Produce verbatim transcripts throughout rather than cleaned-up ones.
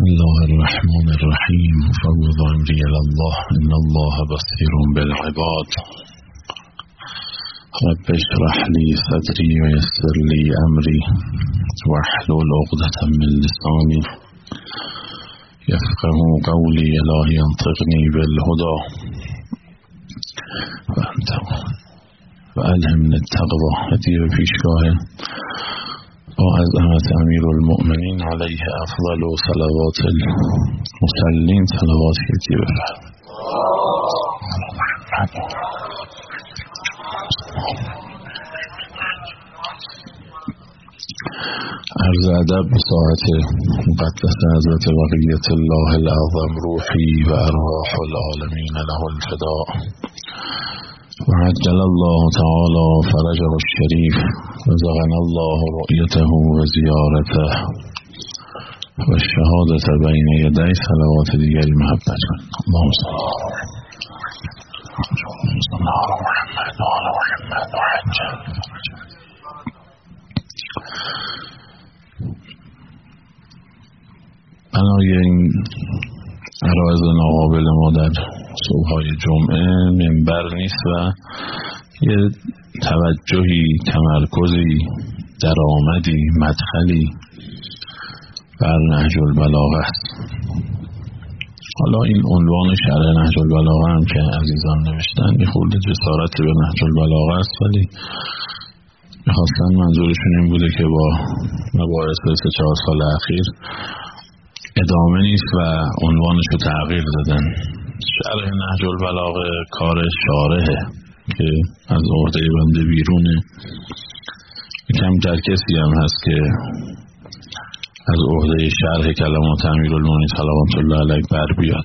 بسم الله الرحمن الرحیم. فوض امری الی الله ان الله بصیر بالعباد. رب اشرح لی صدری و یسر لی امری واحلل عقدة من لسانی یفقهوا قولی. الهی انطقنی بالهدی و انت و الهمنی التقوی. هدیه به پیشگاه با عظمت امیرالمؤمنین علیه افضل و صلوات المصلین. صلوات هدیه بفرمایید. عرض ادب به ساعت مقدس حضرت بقیت الله الاعظم روحی و ارواح العالمین له الفداء و عجل الله تعالی فرجه الشریف و رزقنا الله رؤیته و زیارته و شهادت بین یدی. صلوات دیگری محبت کن. اللهم صل علی محمد و آل محمد و عجل. بنای این عرایض ناقابل ما در صبح‌های جمعه منبر نیست و یه توجهی، تمرکزی، درآمدی، مدخلی بر نهج البلاغه است. حالا این عنوان شرح نهج البلاغه هم که عزیزان نوشتن یه خورده جسارت به نهج البلاغه است، ولی میخواستن منظورشون این بوده که با مباحث سه چهار سال اخیر ادامه نیست و عنوانش رو تغییر دادن. شرح نهج البلاغه کار شارحه که از عهده بنده بیرونه. کمتر کسی هم هست که از عهده شرح کلمات امیرالمؤمنین صلوات الله علیه بر بیاد.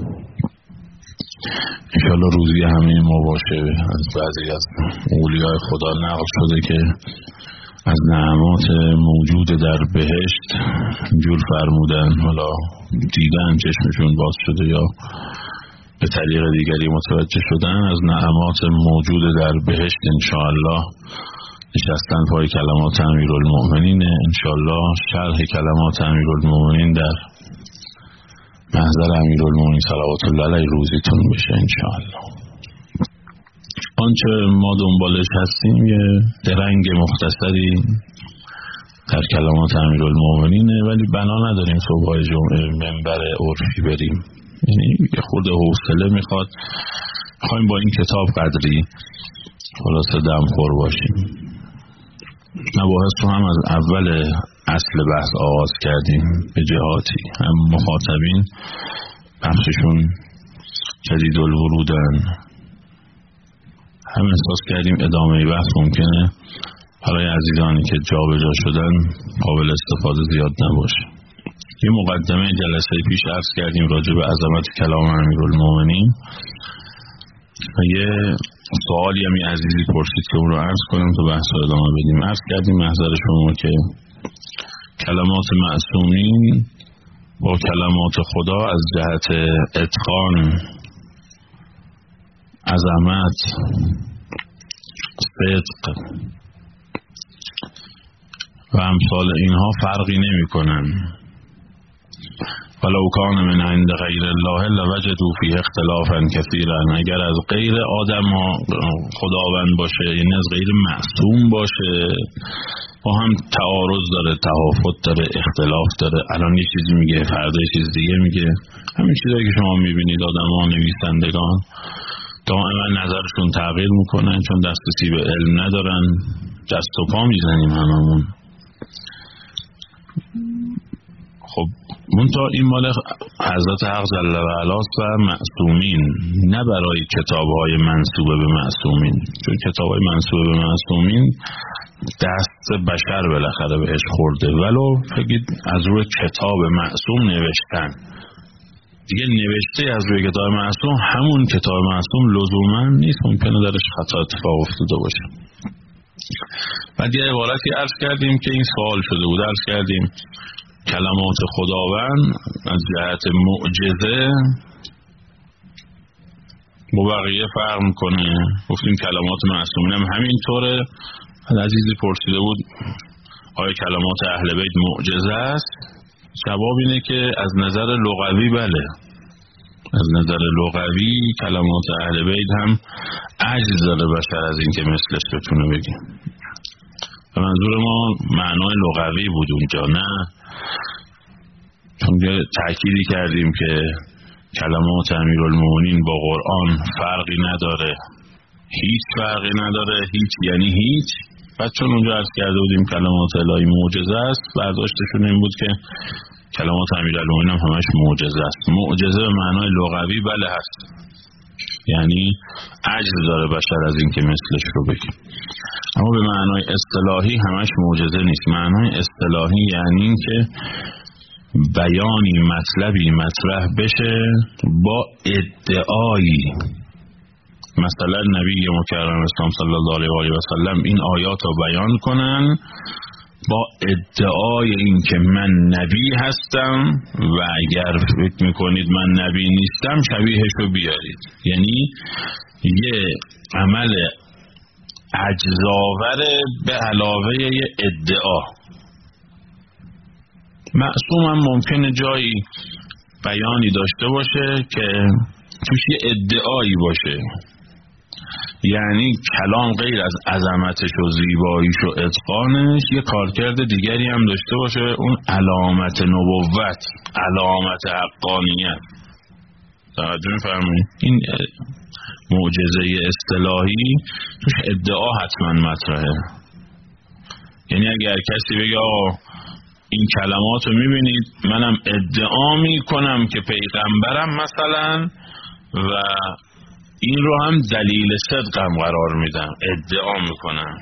انشاءالله روزی همه ما باشه. از بعضی از اولیاء خدا نقل شده که از نعمات موجود در بهشت جور فرمودن، حالا دیدن چشمشون باز شده یا به طریق دیگری متوجه شدن، از نعمات موجود در بهشت انشاءالله نشستن پای کلمات امیرالمؤمنین. انشاءالله شرح کلمات امیرالمؤمنین در محضر امیرالمؤمنین صلوات الله علیه روزیتون بشه انشاءالله. آنچه ما دنبالش هستیم یه درنگ مختصری در کلمات امیرالمؤمنینه، ولی بنا نداریم صبح‌های جمعه منبر عرفی بریم. یعنی یه خورده حوصله میخواد. میخوایم با این کتاب قدری خلاصه دمخور باشیم. مباحث رو هم از اول اصل بحث آغاز کردیم به جهاتی. هم مخاطبین بخششون جدید الورودن، هم احساس کردیم ادامه بحث ممکنه برای عزیزانی که جا به جا شدن قابل استفاده زیاد نباشه. یه مقدمه جلسه پیش عرض کردیم راجع به عظمت کلام امیرالمؤمنین و یه سوالی همی عزیزی پرسید که اون رو عرض کنیم تا بحث رو ادامه بدیم. عرض کردیم محضر شما که کلمات معصومین با کلمات خدا از جهت اتقان، عظمت، صدق و امثال اینها فرقی نمی کنن. ولو کان من عند غیر الله لوجدوا فیه اختلافا کثیرا. اگر از غیر آدم ها خداوند باشه، یعنی از غیر معصوم باشه، با هم تعارض داره، تهافت داره، اختلاف داره. الان یه چیزی میگه، فردا یه چیز دیگه میگه. همین چیزایی که شما میبینید آدم ها، نویسندگان دائما نظرشون تغییر میکنن چون دسترسی به علم ندارن. دست و پا میزنیم هممون. خب منتها این مال حضرت حق جل و علاست و معصومین، نه برای کتاب‌های منسوبه به معصومین. چون کتاب‌های منسوبه به معصومین دست بشر بالاخره بهش خورده، ولو فکرید از روی کتاب معصوم نوشتن دیگه. نوشته از روی کتاب معصوم همون کتاب معصوم لزوما نیست، ممکنه درش خطا اتفاق افتاده باشه. بعد یه عبارتی عرض کردیم که این سوال شده بود. عرض کردیم کلمات خداوند از جهت معجزه با بقیه فرق میکنه. گفتیم کلمات معصومین هم همینطوره. عزیزی پرسیده بود آیا کلمات اهل بیت معجزه است؟ جواب اینه که از نظر لغوی بله، از نظر لغوی کلمات اهل بیت هم عجز داره بشر از این که مثلش بتونه بگه. و منظور ما معنای لغوی بود اونجا، نه چون تأکیدی کردیم که کلمات امیرالمومنین با قرآن فرقی نداره، هیچ فرقی نداره، هیچ یعنی هیچ. بعد چون اونجا عرض کرده بودیم کلمات الهی معجزه است، برداشتشون این بود که کلمات امیرالمومنین هم همش معجزه است. معجزه به معنای لغوی بله هست، یعنی عجز داره بشر از این که مثلش رو بگه. اما به معنای اصطلاحی همش معجزه نیست. معنای اصطلاحی یعنی این که بیانی مطلبی مطرح بشه با ادعایی. مثلا نبی مکرم اسلام صلی الله علیه و آله و سلم این آیات رو بیان کنن با ادعای این که من نبی هستم و اگر فکر میکنید من نبی نیستم شبیهش رو بیارید. یعنی یه عمل عجزآور به علاوه یه ادعا. معصوم هم ممکنه جایی بیانی داشته باشه که توش یه ادعایی باشه، یعنی کلام غیر از عظمتش و زیباییش و اتقانش یه کارکرد دیگری هم داشته باشه، اون علامت نبوت، علامت حقانیت. توجه می‌فرمایید؟ این معجزه اصطلاحی توش ادعا حتما مطرحه. یعنی اگر کسی بگه آقا این کلمات رو میبینید منم ادعا میکنم که پیغمبرم مثلا و این رو هم دلیل صدقم قرار میدم، ادعا میکنم،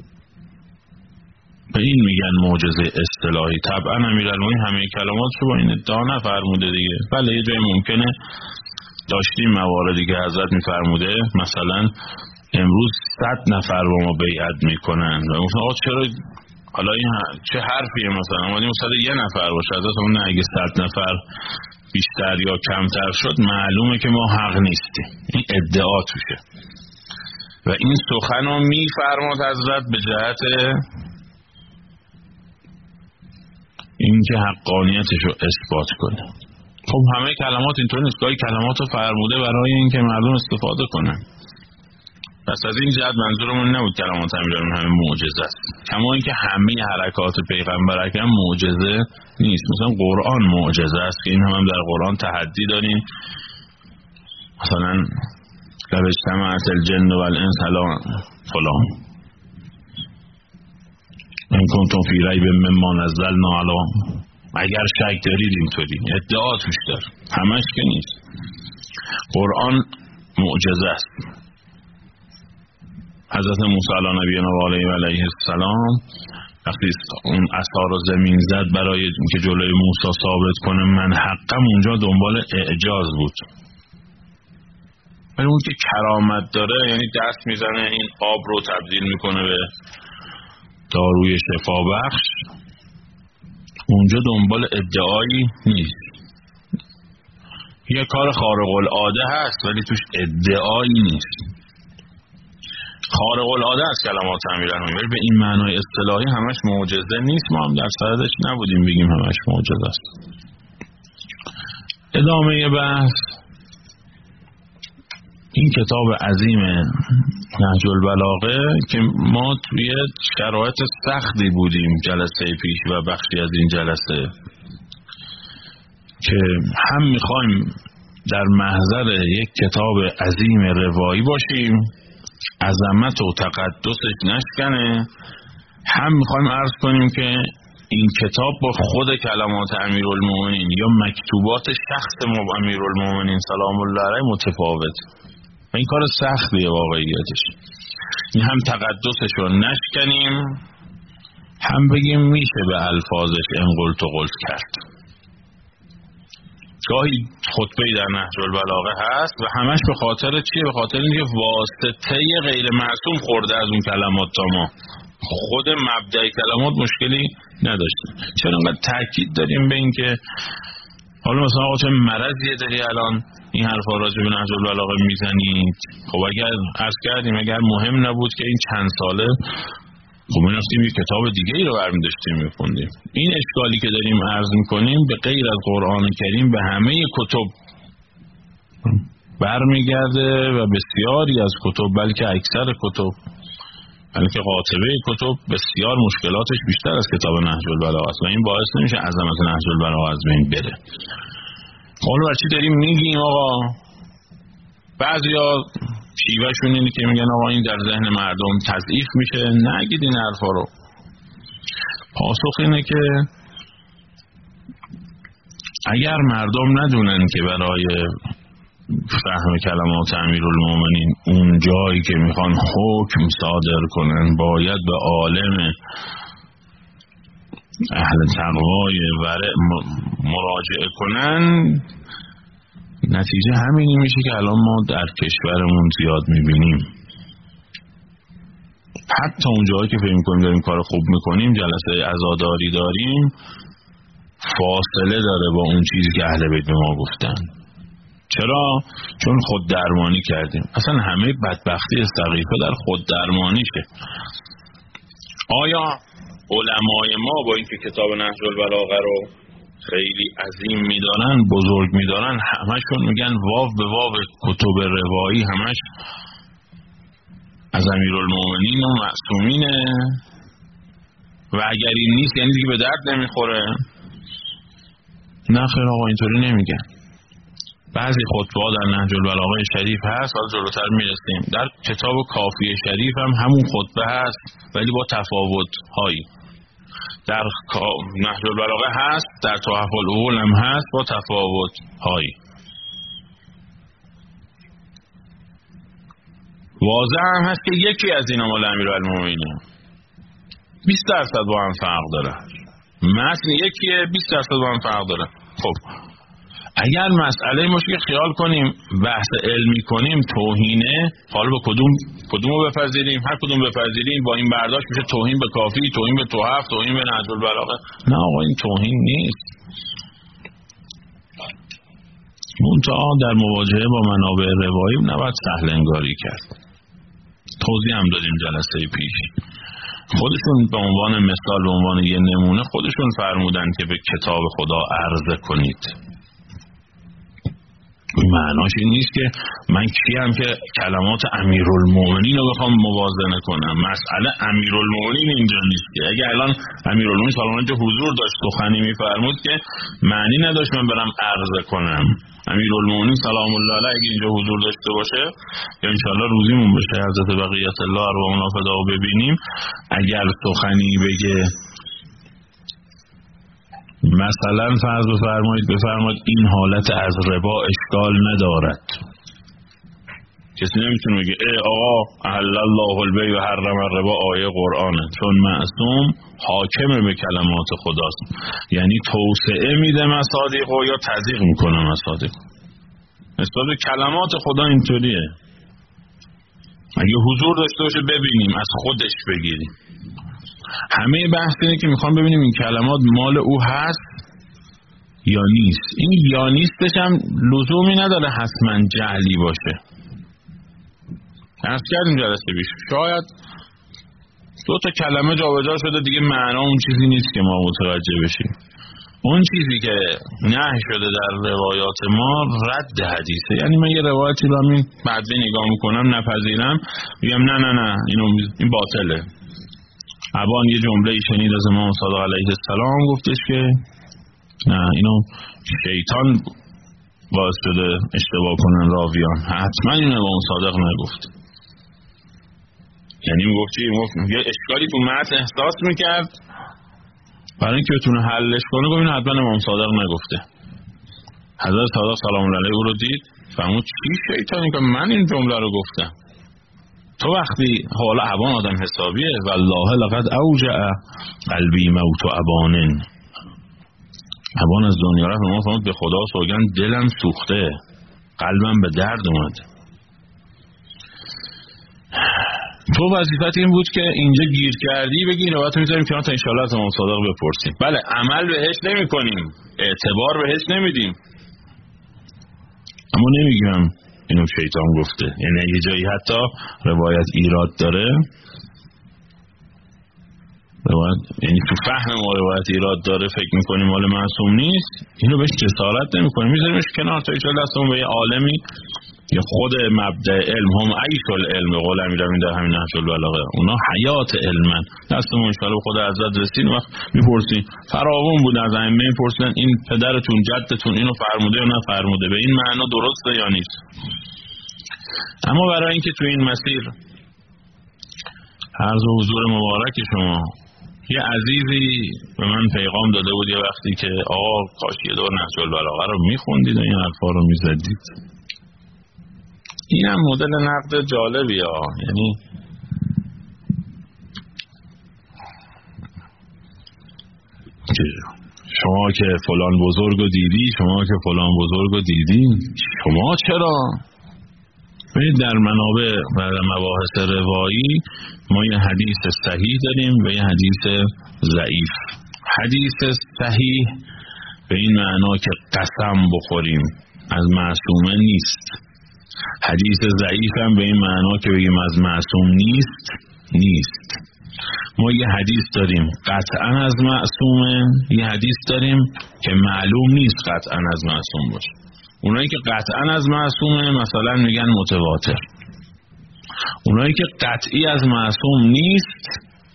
به این میگن معجزه اصطلاحی. طبعا امیرالمومنین همه کلمات رو با این ادعا نفرموده دیگه. بله یه جای ممکنه داشتیم مواردی که حضرت میفرموده مثلا امروز صد نفر با ما بیعت میکنن و مثلا آقا چرا حالا این چه حرفیه، مثلا اومدیم صد یه نفر باشه، حضرت اون اگه صد نفر بیشتر یا کمتر شد معلومه که ما حق نیستیم. این ادعا توشه و این سخن رو میفرماد حضرت به جهت اینکه حقانیتش رو اثبات کنه. خب همه کلمات اینطور نیست، گاهی کلمات رو فرموده برای اینکه مردم استفاده کنن. پس از این جهت منظورمون نبود کلمات امیرالمومنین همه معجزه است، کما اینکه همه حرکات پیغمبر اکرم معجزه نیست. مثلا قرآن معجزه است که این هم, هم در قرآن تحدی داریم، مثلا لو اجتمعت الجن والانس علی فلان ان کنتم فی ریب مما نزلنا علی، اگر شک دارید اینطوری ادعا توش داره، همش که نیست. قرآن معجزه است. حضرت موسی علیه نبینا و علیه و علیه السلام وقتی اون عصا رو زمین زد برای اینکه جلوی موسی ثابت کنه من حقم، اونجا دنبال اعجاز بود. ولی اون که کرامت داره، یعنی دست میزنه این آب رو تبدیل میکنه به داروی شفا بخش، اونجا دنبال ادعایی نیست. یه کار خارق العاده هست ولی توش ادعایی نیست. خارق العاده است کلمات امیرالمومنین، به این معنای اصطلاحی همش معجزه نیست. ما هم در صددش نبودیم بگیم همش معجزه است. ادامه بحث این کتاب عظیم نهج البلاغه که ما توی شرایط سختی بودیم جلسه پیش و بخشی از این جلسه، که هم میخوایم در محضر یک کتاب عظیم روایی باشیم عظمت و تقدسش نشکنه، هم میخوایم عرض کنیم که این کتاب با خود کلمات امیرالمومنین یا مکتوبات شخص امیرالمومنین سلام الله علیه متفاوت و این کار سختیه واقعیتش. این هم تقدسش رو نشکنیم، هم بگیم میشه به الفاظش ان قلت و قلت کرد. گاهی خطبه‌ای در نهج البلاغه هست و همش به خاطر چیه؟ به خاطر اینکه واسطه غیر معصوم خورده از اون کلمات تا ما خود مبدأ کلمات مشکلی نداشتیم. چرا انقدر تاکید داریم به این که حالا مثلا آقا چه مرضیه داری الان این حرفا راجع به نهج البلاغه میزنید؟ خب اگر عرض کردیم اگر مهم نبود که این چند ساله خب ما رفتیم یه کتاب دیگه ای رو برمی داشتیم میخوندیم. این اشکالی که داریم عرض میکنیم به غیر از قرآن کریم به همه کتب برمیگرده و بسیاری از کتب، بلکه اکثر کتب، بلکه قاطبه کتب بسیار مشکلاتش بیشتر از کتاب نهج البلاغه است و این باعث نمیشه عظمت نهج البلاغه از بین بره. حالا برای چی داریم میگیم آقا؟ بعضیا شیوهشون اینه که میگن آقا این در ذهن مردم تضعیف میشه. نگید این حرفا رو. پاسخ اینه که اگر مردم ندونن که برای فهم کلمات امیرالمومنین اون جایی که میخوان حکم صادر کنن باید به عالم اهل تقوای ورع مراجعه کنن، نتیجه همینی میشه که الان ما در کشورمون زیاد میبینیم. حتی اون جایی که فکر میکنیم داریم کار خوب میکنیم، جلسه عزاداری داریم، فاصله داره با اون چیزی که اهل بیت به ما گفتن. چرا؟ چون خود درمانی کردیم. اصلا همه بدبختی سقیفه در خود درمانیشه. آیا علمای ما با اینکه کتاب نهج البلاغه رو خیلی عظیم میدارن، بزرگ میدارن، همشون میگن واو به واو کتب روایی همش از امیرالمومنین و معصومینه و اگر این نیست یعنی دیگه به درد نمیخوره؟ نه خیر آقا، اینطوری نمیگن. بعضی خطبه ها در نهج البلاغه شریف هست، حالا جلوتر میرسیم. در کتاب کافیه شریف هم همون خطبه هست ولی با تفاوت هایی. در نهج البلاغه هست، در تحف العقول هم هست با تفاوت هایی. واضح هم هست که یکی از اینا مال امیرالمومنینه. بیست درصد با هم فرق داره. متن یکیه، بیست درصد با هم فرق داره. خب اگر مسئله باشه که خیال کنیم بحث علمی کنیم توهینه، حالا به کدوم کدومو بپذیریم؟ هر کدوم بپذیریم با این برداشت میشه توهین به کافی، توهین به تحف، توهین به نهج البلاغه. نه آقا، این توهین نیست. منتها در مواجهه با منابع روایی نباید سهل انگاری کرد. توضیح هم دادیم جلسه پیش. خودشون به عنوان مثال، به عنوان یه نمونه خودشون فرمودن که به کتاب خدا عرضه کنید. معناش این نیست که من کیم که کلمات امیرالمومنین رو بخوام موازنه کنم. مسئله امیرالمومنین اینجا نیست که اگه الان امیرالمومنین سالان که حضور داشت سخنی میفرمود که معنی نداشت من برم عرضه کنم. امیرالمومنین سلام الله علیه اگه اینجا حضور داشته باشه یا انشالله روزیمون بشه حضرت بقیت الله ارواحنا فداه ببینیم، اگر سخنی بگه مثلا فرض بفرمایید بفرمایید این حالت از ربا اشکال ندارد، کسی نمیتونه بگه ای آقا احل الله البیع و حرم الربا آیه قرآنه، چون معصوم حاکم به کلمات خداست. یعنی توسعه میده مصادیق و یا تضییق میکنه مصادیق. نسبت به کلمات خدا اینطوریه. اگه حضور داشته باشه ببینیم، از خودش بگیریم. همه بحث اینه که میخوام ببینیم این کلمات مال او هست یا نیست. این یا نیستش هم لزومی نداره حتما جعلی باشه. عرض کردیم جلسه پیش شاید دو تا کلمه جابجا شده دیگه معنا اون چیزی نیست که ما متوجه بشیم. اون چیزی که نهی شده در روایات ما رد حدیثه. یعنی من یه روایتی رو همین بعد نگاه میکنم نپذیرم، میگم نه نه نه اینو این باطله. ابان یه جمله شنید از امام صادق علیه السلام گفتش که نه اینو شیطان باعث شده اشتباه کنن راویان، حتما اینو امام صادق نگفت. یعنی میگفت چی؟ یه اشکالی تو متن احساس میکرد، برای اینکه بتونه حلش کنه گفت اینو حتما امام صادق نگفته. حضرت صادق سلام الله علیه او رو دید فرمود چی شیطانی که من این جمله رو گفتم. تو وقتی حالا ابان آدم حسابیه والله لقد اوجع قلبی موت و ابانن، ابان از دنیا رفت ما فرمود به خدا سوگند دلم سوخته، قلبم به درد اومد. تو وظیفت این بود که اینجا گیر کردی بگی روایت میذاریم که تا انشالله از امام صادق بپرسیم. بله عمل بهش نمی کنیم، اعتبار بهش نمیدیم، اما نمیگم اینو شیطان گفته. یعنی یه جایی حتی روایت ایراد داره روایت یعنی تو فهم ما روایت ایراد داره، فکر میکنیم مال معصوم نیست، اینو بهش جسارت نمیکنیم، میذاریمش کنار تا ایشالا دستمون به یه عالمی یا خود مبدأ علم هم عیش العلم به قول امیرالمومنین در همین نهج البلاغه، اونا حیات علمن. دستمون انشاءالله خود حضرت رسید وقت میپرسیم فراوون بود از ائمه میپرسن این پدرتون جدتون اینو فرموده یا نفرموده، به این معنا درسته یا نیست. اما برای اینکه تو این مسیر عرض و حضور مبارک شما، یه عزیزی به من پیغام داده بود یه وقتی که آقا کاش یه دور نهج البلاغه رو میخوندید و این حرفا رو میزدید. این هم مدل نقد جالبی ها، یعنی شما که فلان بزرگ رو دیدی، شما که فلان بزرگ رو دیدی، شما چرا؟ در منابع و مباحث روایی ما یه حدیث صحیح داریم و یه حدیث ضعیف. حدیث صحیح به این معنا که قسم بخوریم از معصومه نیست، حدیث ضعیف هم به این معنا که بگیم از معصوم نیست نیست. ما یه حدیث داریم قطعا از معصومه، یه حدیث داریم که معلوم نیست قطعا از معصوم باشه. اونایی که قطعا از معصومه مثلا میگن متواتر، اونایی که قطعی از معصوم نیست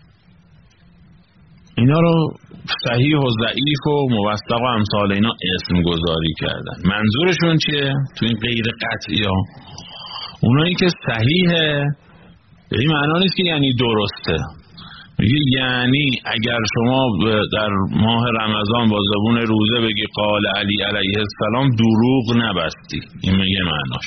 اینا رو صحیح و ضعیف و موثق و امثال اینا اسم گذاری کردن. منظورشون چیه؟ تو این غیر قطعی ها اونایی که صحیحه به این معنا نیست که یعنی درسته، میگه یعنی اگر شما در ماه رمضان با زبون روزه بگی قال علی علیه السلام دروغ نبستی، این یه معناش.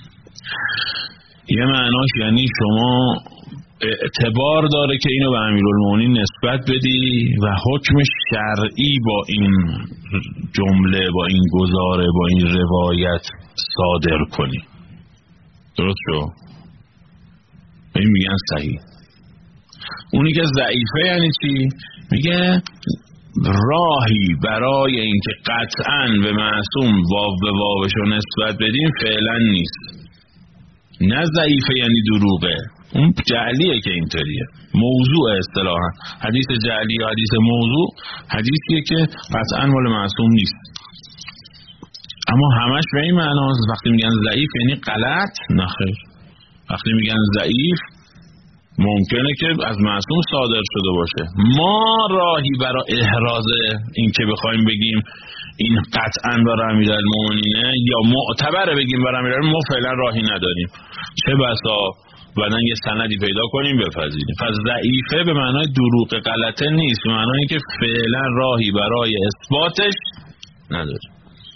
یه معناش یعنی شما اعتبار داره که اینو به امیرالمومنین نسبت بدی و حکم شرعی با این جمله، با این گزاره، با این روایت صادر کنی. درست شو؟ این میگن صحیح. اونی که ضعیفه یعنی چی؟ میگه راهی برای اینکه قطعاً به معصوم واو به واوشو نسبت بدیم فعلا نیست. نه ضعیفه یعنی دروغه، اون جعلیه که اینطوریه. موضوع اصطلاحا حدیث جعلی یا حدیث موضوع حدیثیه که قطعاً مال معصوم نیست. اما همش به این معناست وقتی میگن ضعیف یعنی غلط، نه خیر. وقتی میگن ضعیف ممکنه که از معصوم صادر شده باشه. ما راهی برای احراز این که بخوایم بگیم این قطعاً برای امیرالمومنینه یا معتبره بگیم برای امیرالمومنین، ما فعلا راهی نداریم. چه بسا بعدن یه سندی پیدا کنیم بپذیریم. پس ضعیفه به معنای دروغ غلطه نیست، به معنای که فعلا راهی برای اثباتش نداریم.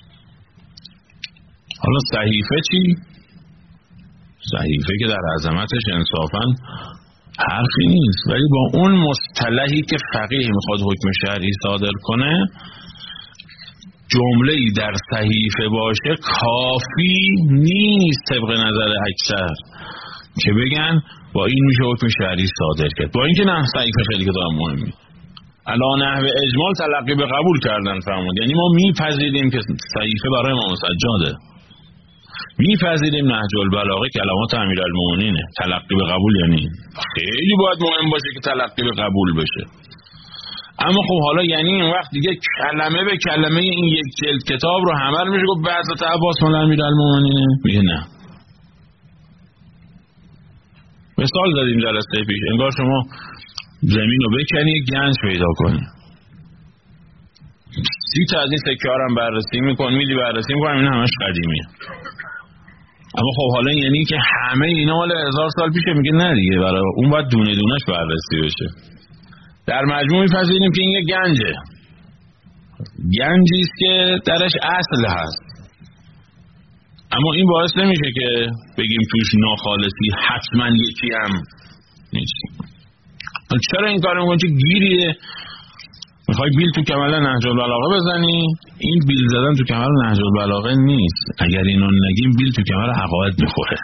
حالا صحیفه چی؟ صحیفه که در عظمتش انصافاً حرفی نیست، ولی با اون مصطلحی که فقیه میخواد حکم شرعی صادر کنه، جمله‌ای در صحیفه باشه کافی نیست طبق نظر اکثر که بگن با این میشه حکم شرعی صادر کرد. با اینکه نه، صحیفه خیلی کتاب مهمی علا نحو اجمال تلقی به قبول کردن فرمود، یعنی ما میپذیریم که صحیفه برای ما مسجاده، میپذیریم نهج البلاغه کلمات امیرالمومنینه، تلقی به قبول یعنی خیلی باید مهم باشه که تلقی به قبول بشه. اما خب حالا یعنی این وقت دیگه کلمه به کلمه این یک جلد کتاب رو همه رو میشه گفت بعضت عباس مال امیرالمومنینه؟ میگه نه. مثال دادیم جلسه پیش، انگار شما زمین رو بکنی گنج پیدا کنی، سی تا از این سکه ها هم بررسی میکن، میدی بررسی میکن، این همش قدیمیه. اما خب حالا یعنی که همه اینا مال هزار سال پیشه؟ میگه نه دیگه، برای اون باید دونه دونش بررسی بشه. در مجموع میپذیریم که این یه گنجه، گنجی است که درش اصل هست، اما این باعث نمیشه که بگیم توش ناخالصی حتما یکی هم نیست. چرا این کار میکنی؟ چه گیریه؟ میخوای بیل تو کمال نهج البلاغه بزنی؟ این بیل زدن تو کمال نهج البلاغه نیست. اگر اینو نگیم بیل تو کمال عقاید میخوره.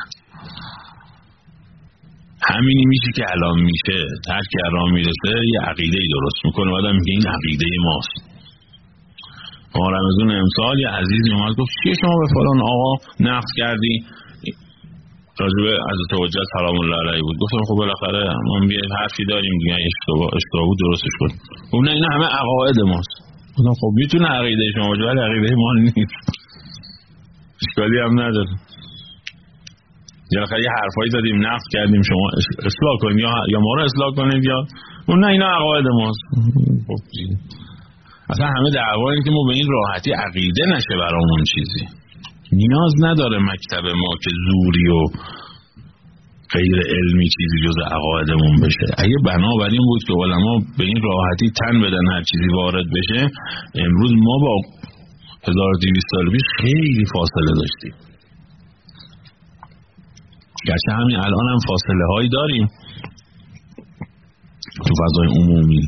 همینی میشه که الان میشه، هر که الان میرسه یه عقیده‌ای درست میکنه، بعدم میگه این عقیده ماست. ما رمضان امسال یه عزیزی اومد گفت چیه شما به فلان آقا نقد کردی؟ راجب حضرت حجت سلام الله علیه بود. گفتم خب بالاخره ما یه حرفی داریم دیگه، اشتباه اشتباه بود درستش کن. اون نه، اینا همه عقاید ماست. گفتم خب میتونه عقیده شما باشه ولی عقیده ما نیست. اشکالی هم نداره. یا آخر یه حرفایی زدیم نقد کردیم شما اصلاح کنید یا یا ما رو اصلاح کنید یا اون نه، اینا عقاید ماست. خب اصلا همه دعوا اینه که ما به این راحتی عقیده نشه برامون چیزی. نیاز نداره مکتب ما که زوری و غیر علمی چیزی جز عقایدمون بشه. اگه بنابراین بود که علما به این راحتی تن بدن هر چیزی وارد بشه، امروز ما با هزار و دویست سال پیش خیلی فاصله داشتیم. گرچه همین الان هم فاصله هایی داریم تو فضای عمومی،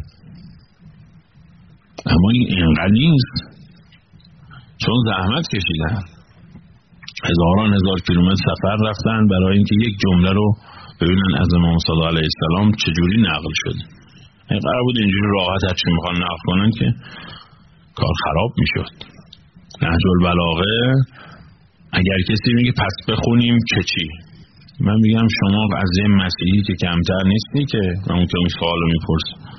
اما این اینقدر نیست، چون زحمت کشیدن، هزاران هزار کیلومتر سفر رفتن برای اینکه یک جمله رو ببینن از امام صادق علیه السلام چجوری نقل شده. این قرار بود اینجوری راحت هر چی میخوان نقل کنن که کار خراب میشد. نهج البلاغه اگر کسی میگه پس بخونیم که چی، من میگم شما از این مسیحی که کمتر نیستی که اون که اون سوالو میپرس.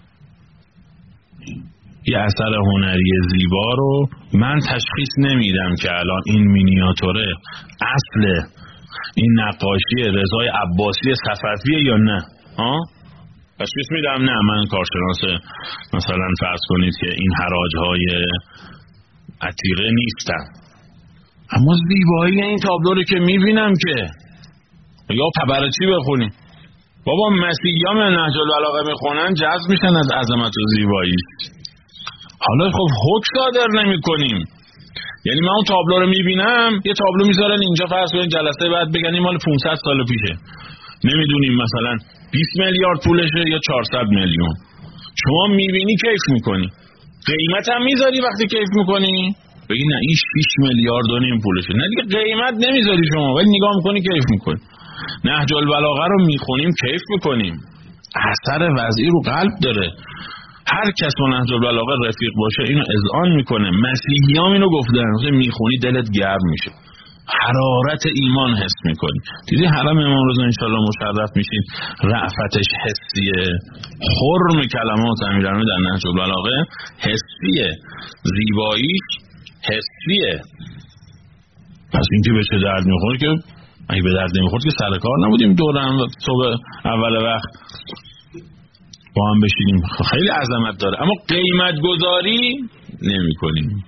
یه اثر هنری زیبا رو من تشخیص نمیدم که الان این مینیاتوره اصل این نقاشی رضای عباسی صفویه یا نه. ها؟ تشخیص میدم نه، من کارشناس مثلا فرض کنید که این حراج‌های عتیقه نیستم، اما زیبایی این تابلو رو که میبینم که یا تبرچی بخونی بابا مسیحیان نهج البلاغه میخونن جذب میشن از عظمت و زیبایی. حالا خب حکم صادر نمی کنیم. یعنی من اون تابلو رو میبینم، یه تابلو میذارن اینجا فرض کنید جلسه بعد بگن این مال پانصد سال پیشه، نمیدونیم مثلا بیست میلیارد پولشه یا چهارصد میلیون. شما میبینی کیف میکنی، قیمت هم میذاری وقتی کیف میکنی بگی نه این شش میلیارد و نیم پولشه، نه دیگه قیمت نمیذاری شما ولی نگاه میکنی کیف میکنی. نهج البلاغه رو میخونیم کیف میکنیم، اثر وضعی رو قلب داره. هر کس با نهج البلاغه رفیق باشه اینو اذعان میکنه. مسیحیان اینو گفتن، میخونی دلت گرم میشه، حرارت ایمان حس میکنی. دیدی حرم امام رضا انشالله مشرف میشین، رأفتش حسیه، حرم کلمات امیرالمومنین در نهج البلاغه حسیه، زیباییش حسیه. پس این که به چه درد میخوره که اگه به درد نمیخورد که سر کار نبودیم دورم صبح اول وقت با هم بشینیم. خیلی عظمت داره اما قیمت گذاری نمی کنیم.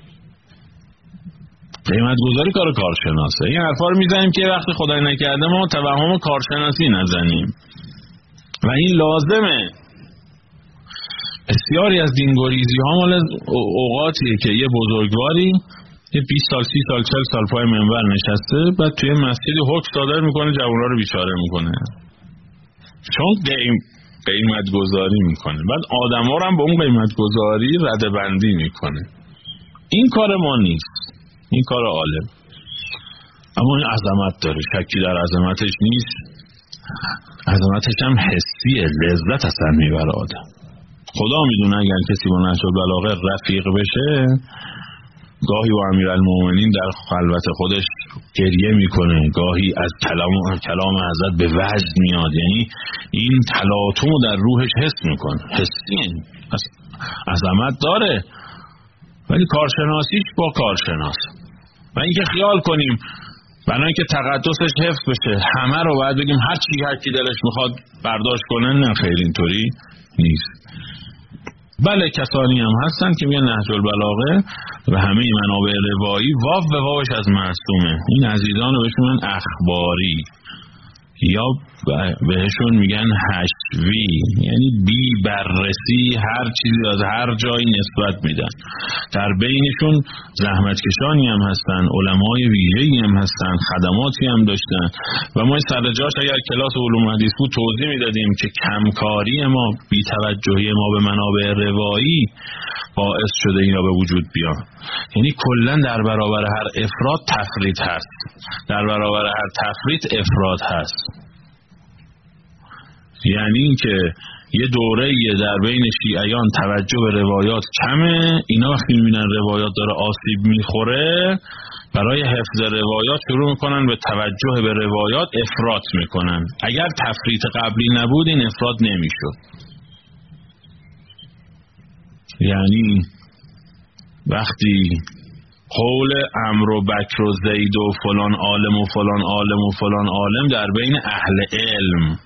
قیمت گذاری کار کارشناسه. این حرفا رو میزنیم که وقتی خدای نکرده ما توهم کارشناسی نزنیم و این لازمه. بسیاری از دینگریزی ها مال اوقاتیه که یه بزرگواری یه بیست سال سی سال چهل سال پای منبر نشسته، بعد توی مسجد حکم صادر میکنه، جوونا رو بیچاره میکنه چون قیم قیمت گذاری میکنه، بعد آدم ها رو هم به اون قیمت گذاری رده بندی میکنه. این کار ما نیست، این کار عالم. اما این عظمت داره، شکی در عظمتش نیست. عظمتش هم حسیه، لذت اصلا میبره آدم. خدا میدونه اگر کسی با نهج البلاغه رفیق بشه گاهی با امیرالمومنین در خلوت خودش گریه میکنه، گاهی از کلام کلام حضرت به وجد میاد، یعنی این تلاطم رو در روحش حس میکنه. حسی پس عظمت داره ولی کارشناسیش با کارشناس. و اینکه خیال کنیم برای اینکه تقدسش حفظ بشه همه رو باید بگیم هر چی هر کی دلش میخواد برداشت کنه، نه خیر اینطوری نیست. بله کسانی هم هستن که میگن نهج البلاغه و همه منابع روایی واو به واوش از معصومه. این عزیزان رو بهشون اخباری یا بهشون میگن حشوی، یعنی بی بررسی هر چیزی از هر جایی نسبت میدن. در بینشون زحمتکشانی هم هستن، علمای ویژه‌ای هم هستن، خدماتی هم داشتن و ما سر جاش اگر کلاس علوم حدیث بود توضیح میدادیم که کمکاری ما، بی توجهی ما به منابع روایی باعث شده اینا به وجود بیان. یعنی کلا در برابر هر افراد تفرید هست، در برابر هر تفرید افراد هست. یعنی اینکه یه دوره در بین شیعیان توجه به روایات کمه، اینا وقتی میبینن روایات داره آسیب میخوره برای حفظ روایات شروع میکنن به توجه به روایات افراط میکنن. اگر تفریط قبلی نبود این افراط نمیشد. یعنی وقتی قول عمرو و بکر و زید و فلان عالم و فلان عالم و فلان عالم در بین اهل علم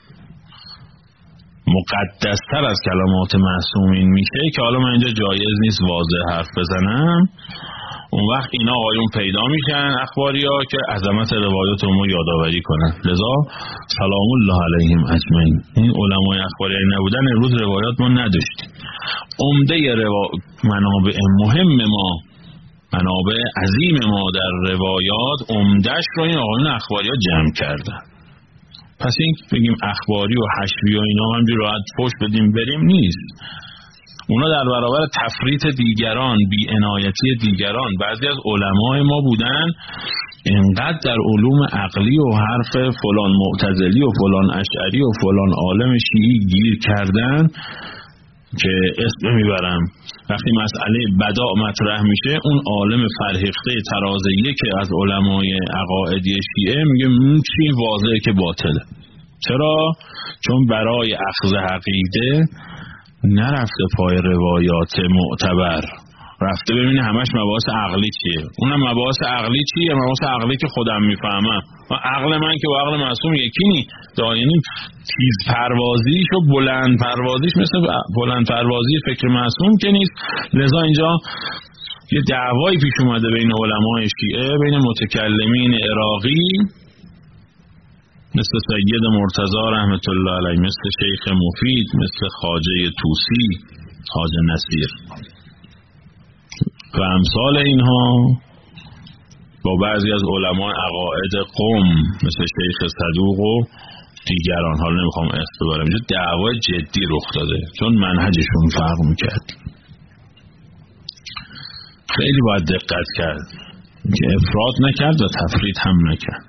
مقدستر از کلمات معصومین میشه که حالا من اینجا جایز نیست واضح حرف بزنم، اون وقت اینا آیون پیدا میشن اخباری ها که عظمت روایات ما یادآوری کنن. لذا سلام الله علیهم اجمعین. این علمای اخباری نبودن امروز روایات ما نداشتیم. عمده روا... منابع مهم ما، منابع عظیم ما در روایات عمدهش رو این آقایون اخباری ها جمع کردن. پس این بگیم اخباری و حشوی و اینا همجور راحت پشت بدیم بریم نیست. اونا در برابر تفریط دیگران، بی عنایتی دیگران، بعضی از علمای ما بودن اینقدر در علوم عقلی و حرف فلان معتزلی و فلان اشعری و فلان عالم شیعی گیر کردن که اسم میبرم. وقتی مسئله بدع مطرح میشه اون عالم فرهیخته ترازیه که از علمای عقایدی شیعه میگه چی واضحه که باطله. چرا؟ چون برای اخذ عقیده نرفته پای روایات معتبر، رفته ببینه همش مباحث عقلی چیه. اونم مباحث عقلی چیه؟ مباحث عقلی که خودم میفهمم و عقل من که با عقل معصوم یکی نی. یعنی تیز پروازیش و بلند پروازیش مثل بلند پروازی فکر معصوم که نیست. لذا اینجا یه دعوایی پیش اومده بین علمای شیعه، بین متکلمین عراقی مثل سید مرتضی رحمت الله علیه، مثل شیخ مفید، مثل خواجه طوسی، خواجه نصیر و امثال اینها، با بعضی از علمای عقاید قم مثل شیخ صدوق و دیگران. حالا نمیخوام اسم ببرم، اینجا دعوای جدی رخ داده چون منهجشون فرق میکرد. خیلی باید دقت کرد که افراط نکرد و تفریط هم نکرد.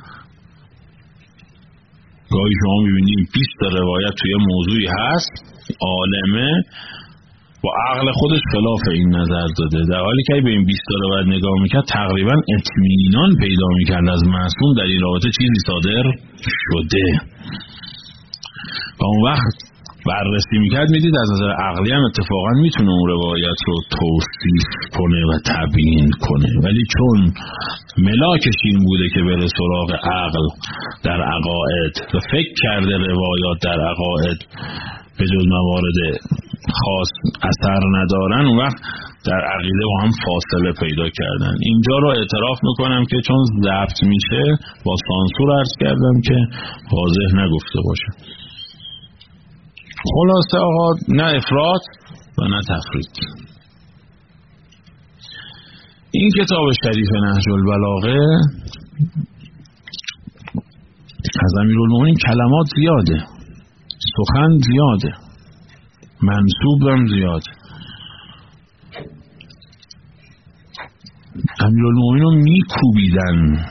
گاهی شما میبینیم بیست تا روایت توی موضوعی هست، عالمه با عقل خودش خلاف این نظر داده، در حالی که به این بیست تا روایت نگاه میکرد تقریبا اطمینان پیدا میکرد از معصوم در این رابطه چیزی صادر شده و اون وقت بررسی میکرد میدید از نظر عقلی هم اتفاقا میتونه اون روایت رو توصیف کنه و تبیین کنه، ولی چون ملاکش این بوده که بره سراغ عقل در عقاید و فکر کرده روایات در عقاید به جز موارد خاص اثر ندارن، اون وقت در عقیده با هم فاصله پیدا کردن. اینجا رو اعتراف میکنم که چون ضبط میشه با سانسور عرض کردم که واضح نگفته باشه. خلاصه آقا نه افراط و نه تفریط. این کتاب شریف نهج البلاغه از امیرالمومنین کلمات زیاده، سخن زیاده، منسوب هم زیاده. امیرالمومنین رو میکوبیدن،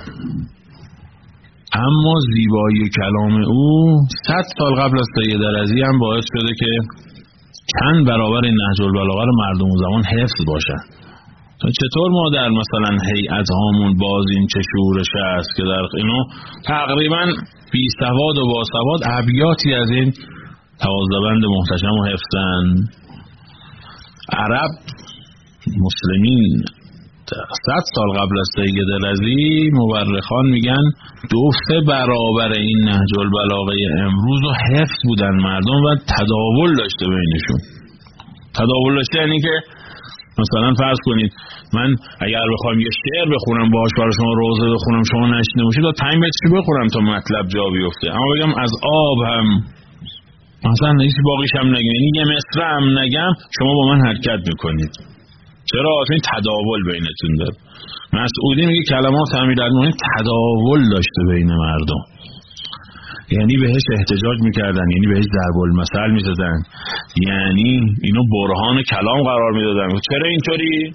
اما زیبایی کلام او صد سال قبل از سید رضی هم باعث شده که چند برابر این نهج البلاغه رو مردم زمان حفظ باشن. چطور ما در مثلا هیئت هامون باز این چه شورش است که در اینو تقریبا بی سواد و با سواد ابیاتی از این توازدبند محتشم و حفظن. عرب مسلمین صد سال قبل از سید رضی مورخان میگن دو سه برابر این نهج البلاغه امروز رو حفظ بودن مردم و تداول داشته بینشون. تداول داشته یعنی که مثلا فرض کنید من اگر بخوام یه شعر بخونم باهاش برای شما روزه بخونم شما نشنیده باشید تا پنج متر بخونم تا مطلب جا بیفته، اما بگم از آب هم مثلا هیچ باقیش هم نگم، یعنی یه مصرع هم نگم شما با من حرکت میکنید. چرا؟ چون تداول بینتون داره. مسعودی میگه کلمات امیرالمومنین تداول داشته بین مردم، یعنی بهش احتجاج میکردن، یعنی بهش ضرب المثل میزدن، یعنی اینو برهان کلام قرار میدادن. چرا اینطوری؟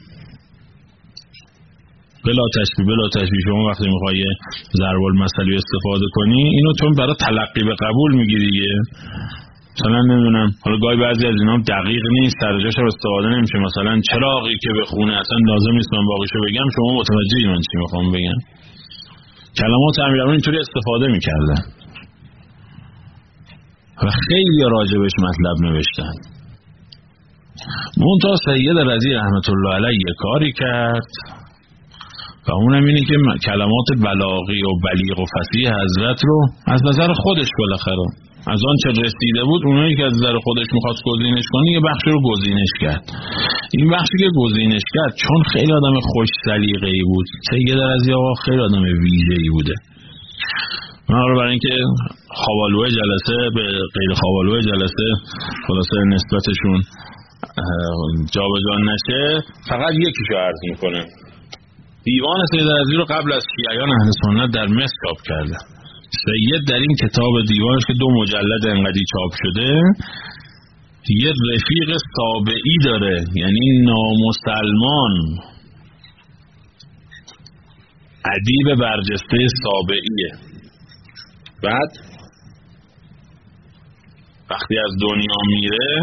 بلا تشبیه بلا تشبیه شما وقتی میخوای ضرب المثلی استفاده کنی اینو چون برای تلقی به قبول میگی دیگه. مثلا نمیدونم، حالا گاهی بعضی از اینا دقیق نیست، سر جاش استفاده نمیشه، مثلا چراغی که بخونه اصلا لازم نیست من باقیشو بگم، شما متوجهی من چی میخوام بگم. کلمات امیرالمومنین اینطوری استفاده میکردن و خیلی راجبش مطلب نوشتن. منتها سید رضی رحمت الله علیه یه کاری کرد و اونم اینه که کلمات بلاغی و بلیغ و فصیح حضرت رو از نظر خودش بالاخره از آن چه رسیده بود، اونایی که از نظر خودش میخواست گزینش کنه یه بخشی رو گزینش کرد. این بخشی که گزینش کرد چون خیلی آدم خوش سلیقه‌ای بود، سید رضی آقا خیلی آدم ویژه‌ای بوده. من رو برای اینکه خوابالوه جلسه به غیر خوابالوه جلسه خلاصه نسبتشون جابجا نشه، فقط یکیشو عرض میکنه. دیوان سید رضی رو قبل از شیعیان اهل سنت در مصر چاپ کرده. سید در این کتاب دیوانش که دو مجلد انقدی چاپ شده یه رفیق سابعی داره، یعنی نامسلمان ادیب برجسته سابعیه. بعد وقتی از دنیا میره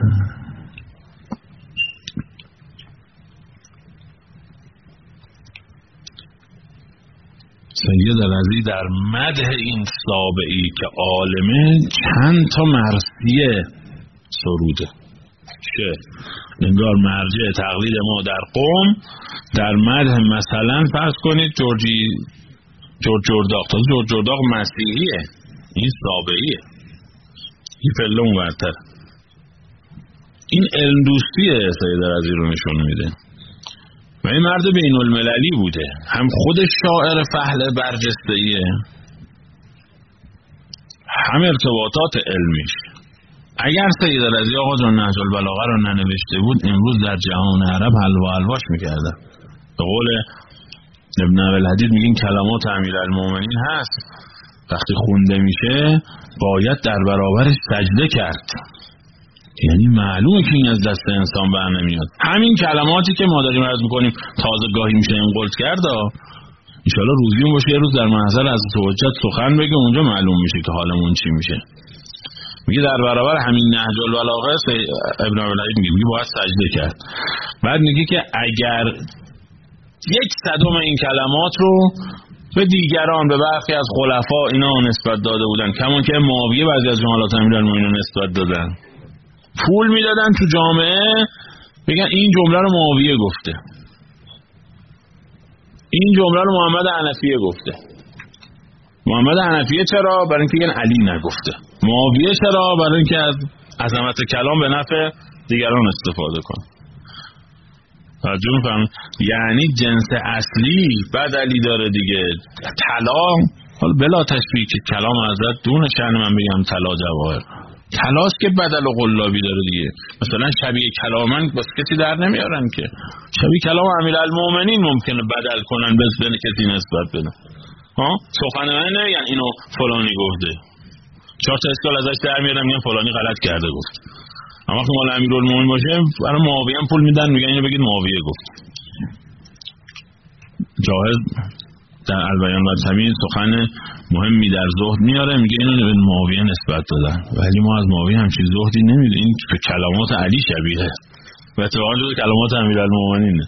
سید رضی در مدح این سابعی که عالمه چند تا مرثیه سروده چه انگار مرجع تقلید ما در قم در مدح مثلا فرض کنید جورجی جورج جرداق. تا جورج جرداق مسیحیه، این سابعیه، این پله اونورتر. این علم دوستیه سید رضی رو نشون میده و این مرد بین المللی بوده، هم خودش شاعر فحل برجسته‌ایه هم ارتباطات علمیش. اگر سید رضی آقا جان نهج البلاغه رو ننوشته بود امروز در جهان عرب حلوا حلواش میکردن. به قول ابن ابوالحدید میگین کلمات امیرالمومنین هست، وقتی خونده میشه باید در برابرش سجده کرد، یعنی معلومه که این از دست انسان بر نمیاد. همین کلماتی که ما داریم عرض میکنیم تازه گاهی میشه انقلت کرد، ان شاءالله روزیون باشه یه روز در محضر از حجت سخن بگه، اونجا معلوم میشه که حالمون چی میشه. میگه در برابر همین نهج البلاغه ابن ابوالحدید میگه باید سجده کرد. بعد میگه که اگر یک صدم این کلمات رو به دیگران، به برخی از خلفا اینا نسبت داده بودن، کما که معاویه بعضی از جملات امیرالمومنین نسبت دادن، پول میدادن تو جامعه بگن این جمله رو معاویه گفته، این جمله رو محمد حنفیه گفته. محمد حنفیه چرا؟ برای اینکه یعنی علی نگفته. معاویه چرا؟ برای اینکه از عظمت کلام به نفع دیگران استفاده کنه. توجه می‌فرمایید؟ یعنی جنس اصلی بدلی داره دیگه. طلا، حالا بلا تشبیه که کلام حضرت دون شأن من بگم طلا جواهر، طلاست که بدل و قلابی داره دیگه. مثلا شبیه کلامن بس کسی در نمیارن که، شبیه کلام امیرالمومنین ممکنه بدل کنن به ذهن کسی نسبت بدن. ها سخن من نمیگن اینو فلانی گفته، چهار تا اسکال ازش در میارن میگن فلانی غلط کرده گفت. اما وقتی مال امیرالمومنین باشه برای معاویه هم پول میدن میگن اینو بگید معاویه گفت. جاهز در البیان و تمییز سخن مهمی در زهد میاره، میگه اینو به معاویه نسبت دادن، ولی ما از معاویه همچین زهدی نمیدونیم، این به کلمات علی شبیه و اتفاقا جز کلمات امیرالمومنینه.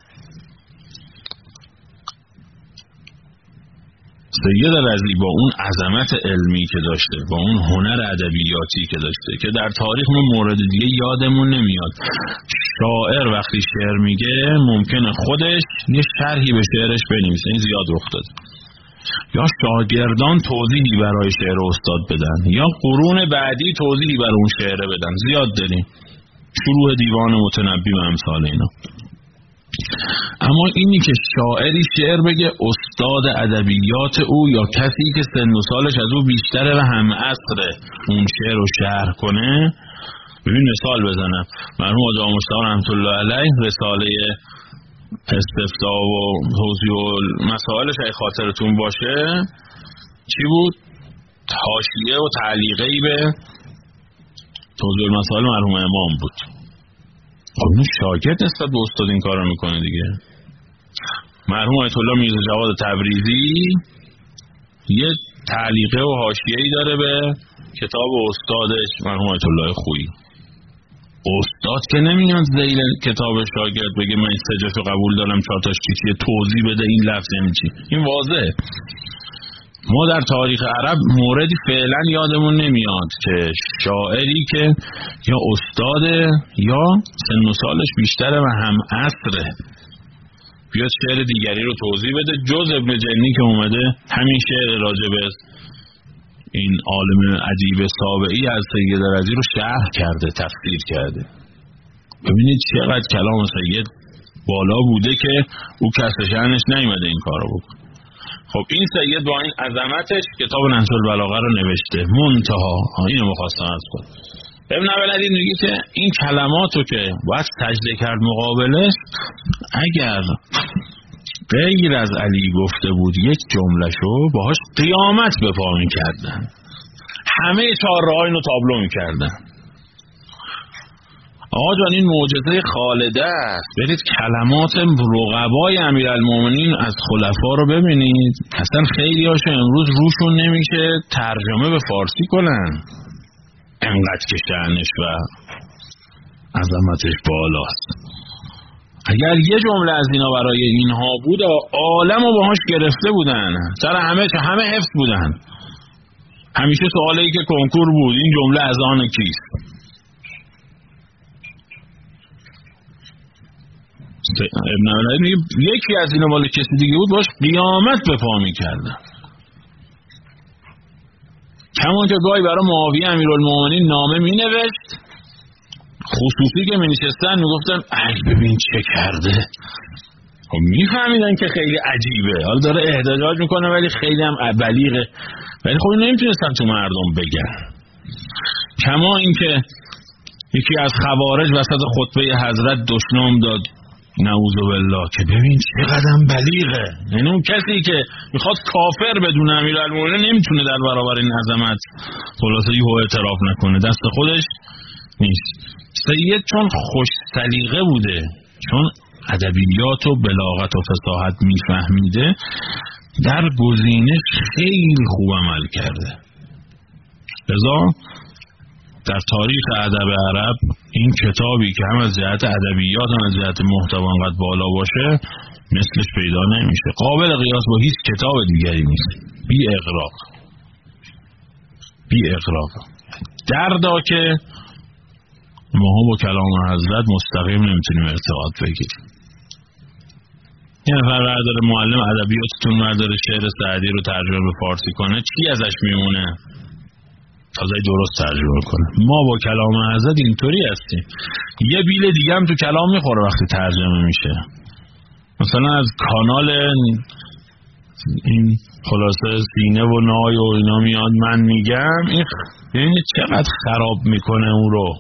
سید رضی با اون عظمت علمی که داشته، با اون هنر ادبیاتی که داشته که در تاریخ ما مورد دیگه یادمون نمیاد. شاعر وقتی شعر میگه ممکنه خودش یه شرحی به شعرش بنویسه، این زیاد رخ داده، یا شاگردان توضیحی برای شعر استاد بدن، یا قرون بعدی توضیحی برای اون شعر بدن، زیاد داریم، شروع دیوان متنبی و امثال اینا. اما اینی که شاعری شعر بگه استاد ادبیات او یا کسی که سن و سالش از او بیشتره و هم عصره اون شعر رو شرح کنه. ببین مثال بزنم، مرحوم آقا مصطفی رحمت الله علیه رساله استفتاء و توضیح المسائلش اگه خاطرتون باشه چی بود؟ حاشیه و تعلیقی به توضیح المسائل مرحوم امام بود. اون شاگرد نسبت به استاد این کارو میکنه دیگه. مرحوم آیت الله میرزا جواد تبریزی یه تعلیقه و حاشیه‌ای داره به کتاب استادش مرحوم آیت الله خویی. استاد که نمیاد ذیل کتاب شاگرد بگه من سه جاشو قبول دارم چهار تاش چیه، توضیح بده این لفظ یعنی چی. این واضحه. ما در تاریخ عرب موردی فعلا یادمون نمیاد که شاعری که یا استاده یا سن و سالش بیشتره و هم عصره بیاد شعر دیگری رو توضیح بده، جز ابن جنی که اومده همین شعر راجبه این عالم ادیب سابعی از سید رضی رو شرح کرده، تفسیر کرده. ببینید چقدر کلام سید بالا بوده که او کسر شأنش نیومده این کارو بکنه. خب این سید با این عظمتش کتاب نهج البلاغه رو نوشته. منتها اینو می‌خواستم عرض کنم. ابن ابی میگه که این کلماتو که باید سجده کرد مقابلش، اگر غیر از علی گفته بود یک جملهشو باهاش قیامت به پا می‌کردن، همه چهار راه اینو تابلو می‌کردن. آقا جان این معجزه خالده است. برید کلمات رقبای امیرالمومنین از خلفا رو ببینید، اصلا خیلی هاشو امروز روشون نمیشه ترجمه به فارسی کنن، انقدر که شأنش و عظمتش بالاست. اگر یه جمله از اینا برای اینها بود عالم رو باهاش گرفته بودن، سر همه همه حفظ بودن. همیشه سوالی که کنکور بود این جمله از آن کیست؟ ابن علی میگه یکی از اینا مال کسی دیگه بود باش قیامت به پا میکردن. کمان که گاهی برای معاویه امیرالمومنین نامه مینوشت، خصوصی که مینشستن میگفتن ای ببین چه کرده. خب میفهمیدن که خیلی عجیبه، حالا داره احتجاج میکنه ولی خیلی هم بلیغه، ولی خب نمیتونستن تو مردم بگن. کما اینکه یکی از خوارج وسط خطبه حضرت دشنام داد نعوذ بالله که ببین چقدر بلیغه، یعنی اون کسی که میخواد کافر بدون امیرالمومنین نمیتونه در برابر این عظمت خلاصه یهو اعتراف نکنه، دست خودش نیست. سید چون خوش سلیقه بوده، چون ادبیات و بلاغت و فصاحت میفهمیده، در گزینش خیلی خوب عمل کرده. لذا در تاریخ ادب عرب این کتابی که هم از جهت ادبیات هم از جهت محتوا انقدر بالا باشه مثلش پیدا نمیشه، قابل قیاس با هیچ کتاب دیگری نیست. بی اغراق بی اغراق دردا که ما با کلام حضرت مستقیم نمیتونیم ارتباط بگیریم. یه نفر برداره معلم ادبیاتتون برداره شعر سعدی رو ترجمه به فارسی کنه، چی ازش میمونه؟ تازه درست ترجمه کنه. ما با کلام حضرت اینطوری هستیم. یه بیل دیگه هم تو کلام میخوره وقتی ترجمه میشه. مثلا از کانال این خلاصه سینه و نای و اینا میاد من میگم، این ببینید چقدر خراب میکنه اون رو.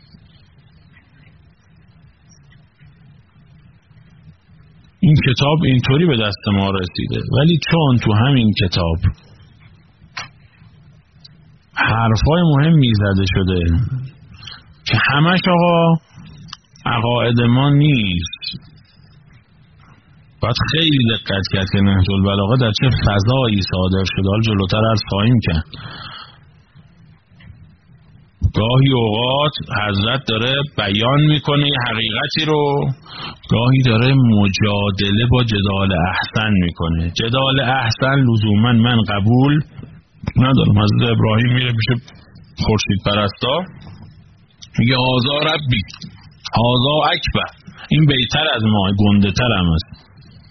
این کتاب اینطوری به دست ما رسیده، ولی چون تو همین کتاب حرفای مهمی زده شده که همش آقا عقاید ما نیست، باید خیلی دقت کرد که نهج البلاغه در چه فضایی صادر شده. حالا جلوتر عرض خواهیم کرد. گاهی اوقات حضرت داره بیان میکنه یه حقیقتی رو، گاهی داره مجادله با جدال احسن میکنه. جدال احسن لزوما من قبول ندارم. حضرت ابراهیم میره پیش خورشید پرستا میگه هازا ربی هازا اکبر، این بیتر از ما، گنده تر هم است.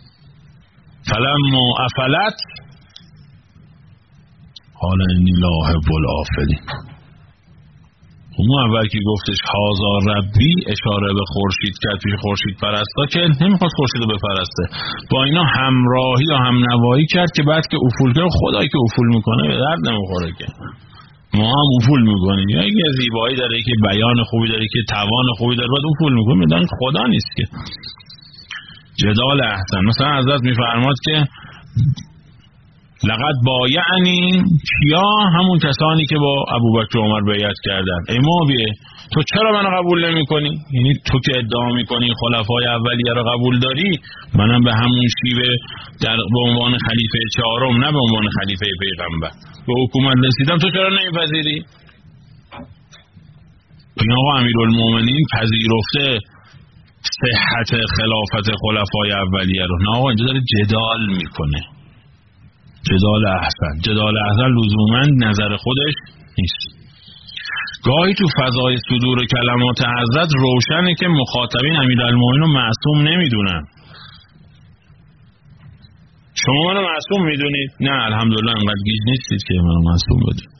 فلما افلت قال انی لا احب الافلین. اون اول که گفتش هازا ربی اشاره به خورشید کرد پیش خورشید پرستا که نمیخواست خورشید رو بپرسته، با اینا همراهی یا همنوایی کرد که بعد که افول کرد خدایی که افول میکنه به درد نمیخوره که ما هم افول میکنیم. یا یه زیبایی داره که بیان خوبی داره که توان خوبی داره بعد افول میکنه، میدن خدا نیست که. جدال احسن. مثلا حضرت میفرماد که لقد بایعنی کیا؟ همون کسانی که با ابوبکر و عمر بیعت کردن. ای معاویه تو چرا منو قبول نمی کنی؟ یعنی تو که ادعا می کنی خلفای اولیه رو قبول داری، منم به همون شیوه در به عنوان خلیفه چهارم نه به عنوان خلیفه پیغمبر به حکومت رسیدم، تو چرا نمیپذیری؟ این آقا امیرالمومنین پذیرفته صحت خلافت خلفای اولیه رو؟ نه آقا، اینجا داره جدال میکنه. جدال احسن جدال احسن لزوما نظر خودش نیست. گاهی تو فضای صدور کلمات حضرت روشنه که مخاطبین امیرالمومنین رو معصوم نمیدونن. شما منو معصوم میدونید؟ نه الحمدلله انقدر گیج نیستید که منو معصوم بدونید.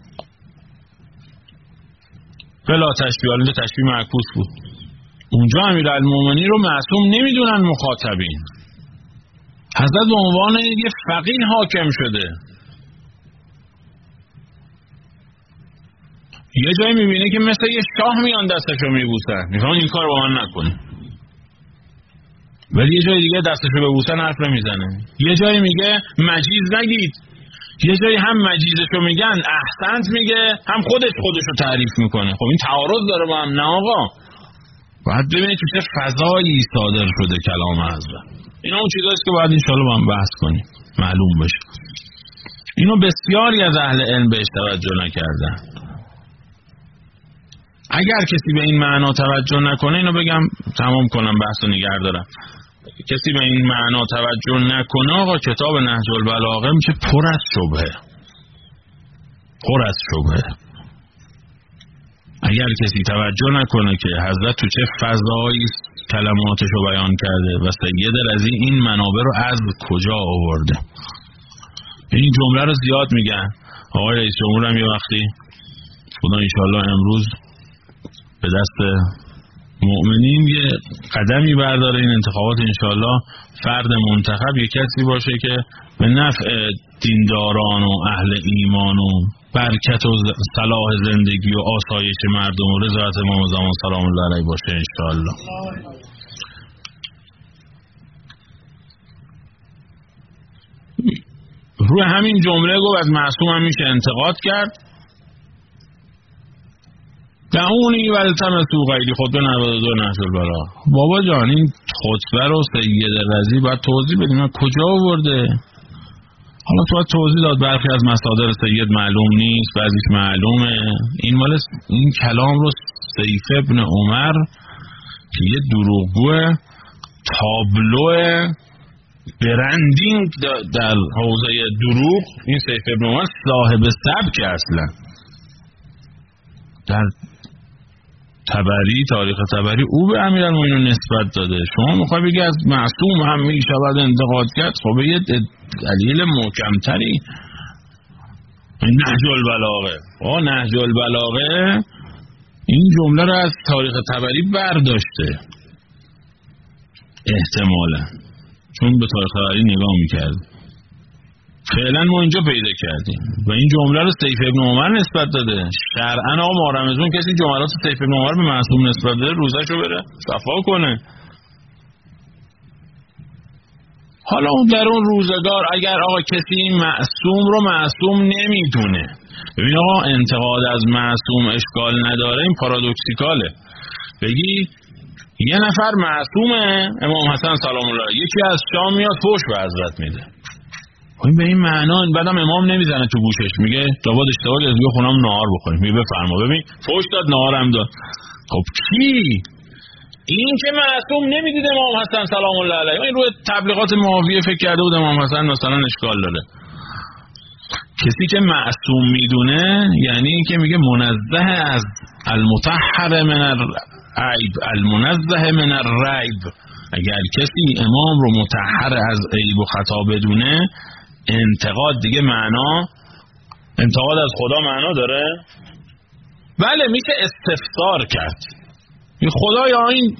بلا تشبیه، اینجا تشبیه معکوس بود. اونجا امیرالمومنین رو معصوم نمیدونن مخاطبین. حضرت به عنوان یه فقیه حاکم شده. یه جایی میبینه که مثل یه شاه میان دستشو میبوسن، میخوان این کار با من نکنی. ولی یه جای دیگه دستشو ببوسن حرف نمیزنه. یه جایی میگه مجیز نگید، یه جایی هم مجیزشو میگن احسنت میگه، هم خودش خودشو تعریف میکنه. خب این تعارض داره با هم؟ نه آقا، باید ببینید تو چه فضایی صادر شده کلام حضرت. اینا اون چیزاییست که باید انشالله با هم بحث کنیم، معلوم بشه. اینو بسیاری از اهل علم بهش توجه نکردن. اگر کسی به این معنا توجه نکنه، اینو بگم تمام کنم بحثو نگه دارم، کسی به این معنا توجه نکنه آقا کتاب نهج البلاغه میشه پر از شبهه، پر از شبهه. اگر کسی توجه نکنه که حضرت تو چه فضایی کلماتشو بیان کرده و سید رضی این منابع رو از کجا آورده. این جمله رو زیاد میگن. آقای رئیس جمهور هم یه وقتی خدا انشالله امروز به دست مؤمنین یه قدمی برداره، این انتخابات انشالله فرد منتخب یه کسی باشه که به نفع دینداران و اهل ایمان و برکت و صلاح زندگی و آسایش مردم و رضایت امام زمان سلام الله علیه باشه انشالله. روی همین جمله گفت از معصوم هم میشه انتقاد کرد. دعونی والتمسوا غیری، خطبه نود و دو نهج البلاغه. بابا جان این خطبه رو سید رضی باید توضیح بدیم کجا آورده. حالا تو باید توضیح داد، برخی از مصادر سید معلوم نیست، بعضیش معلومه. این مال این کلام رو سیف ابن عمر که یه دروغگو تابلو برندینگ در حوزه دروغ، این سیف ابن عمر صاحب سبک اصلا در تبری، تاریخ تبری او به امیرالمومنین نسبت داده. شما میخوای بگی از معصوم هم میشود انتقاد کرد؟ خب یه دلیل محکمتری. نهج البلاغه، آه نهج البلاغه این جمله رو از تاریخ تبری برداشته احتمالا، چون به تاریخ تبری نگاه میکرد. فعلا ما اینجا پیدا کردیم و این جمله رو سیف ابن عمر نسبت داده. شرعاً آقا محرمزون کسی جملات سیف ابن عمر به معصوم نسبت داده روزشو بره صفا کنه. حالا اون در اون روزگار اگر آقا کسی این معصوم رو معصوم نمیدونه، ببین آقا انتقاد از معصوم اشکال نداره، این پارادوکسیکاله. بگی یه نفر معصومه، امام حسن سلام الله علیه، یکی از شام میاد فحش به حضرت میده. این به این معنا، بعدم امام نمیزنه تو گوشش، میگه جواد اشتباه از بیا خونم نهار بخوریم، میگه بفرما. ببین فحش داد نهارم داد. خب کی؟ این که معصوم نمیدید امام حسن سلام الله علیه. این روی تبلیغات معاویه فکر کرده بود امام حسن مثلا اشکال داره. کسی که معصوم میدونه یعنی این که میگه منزه از المطهر من العیب المنزه من الریب. اگر کسی امام رو مطهر از عیب و خطا بدونه، انتقاد دیگه معنا، انتقاد از خدا معنا داره؟ بله میشه استفسار کرد. خدایا این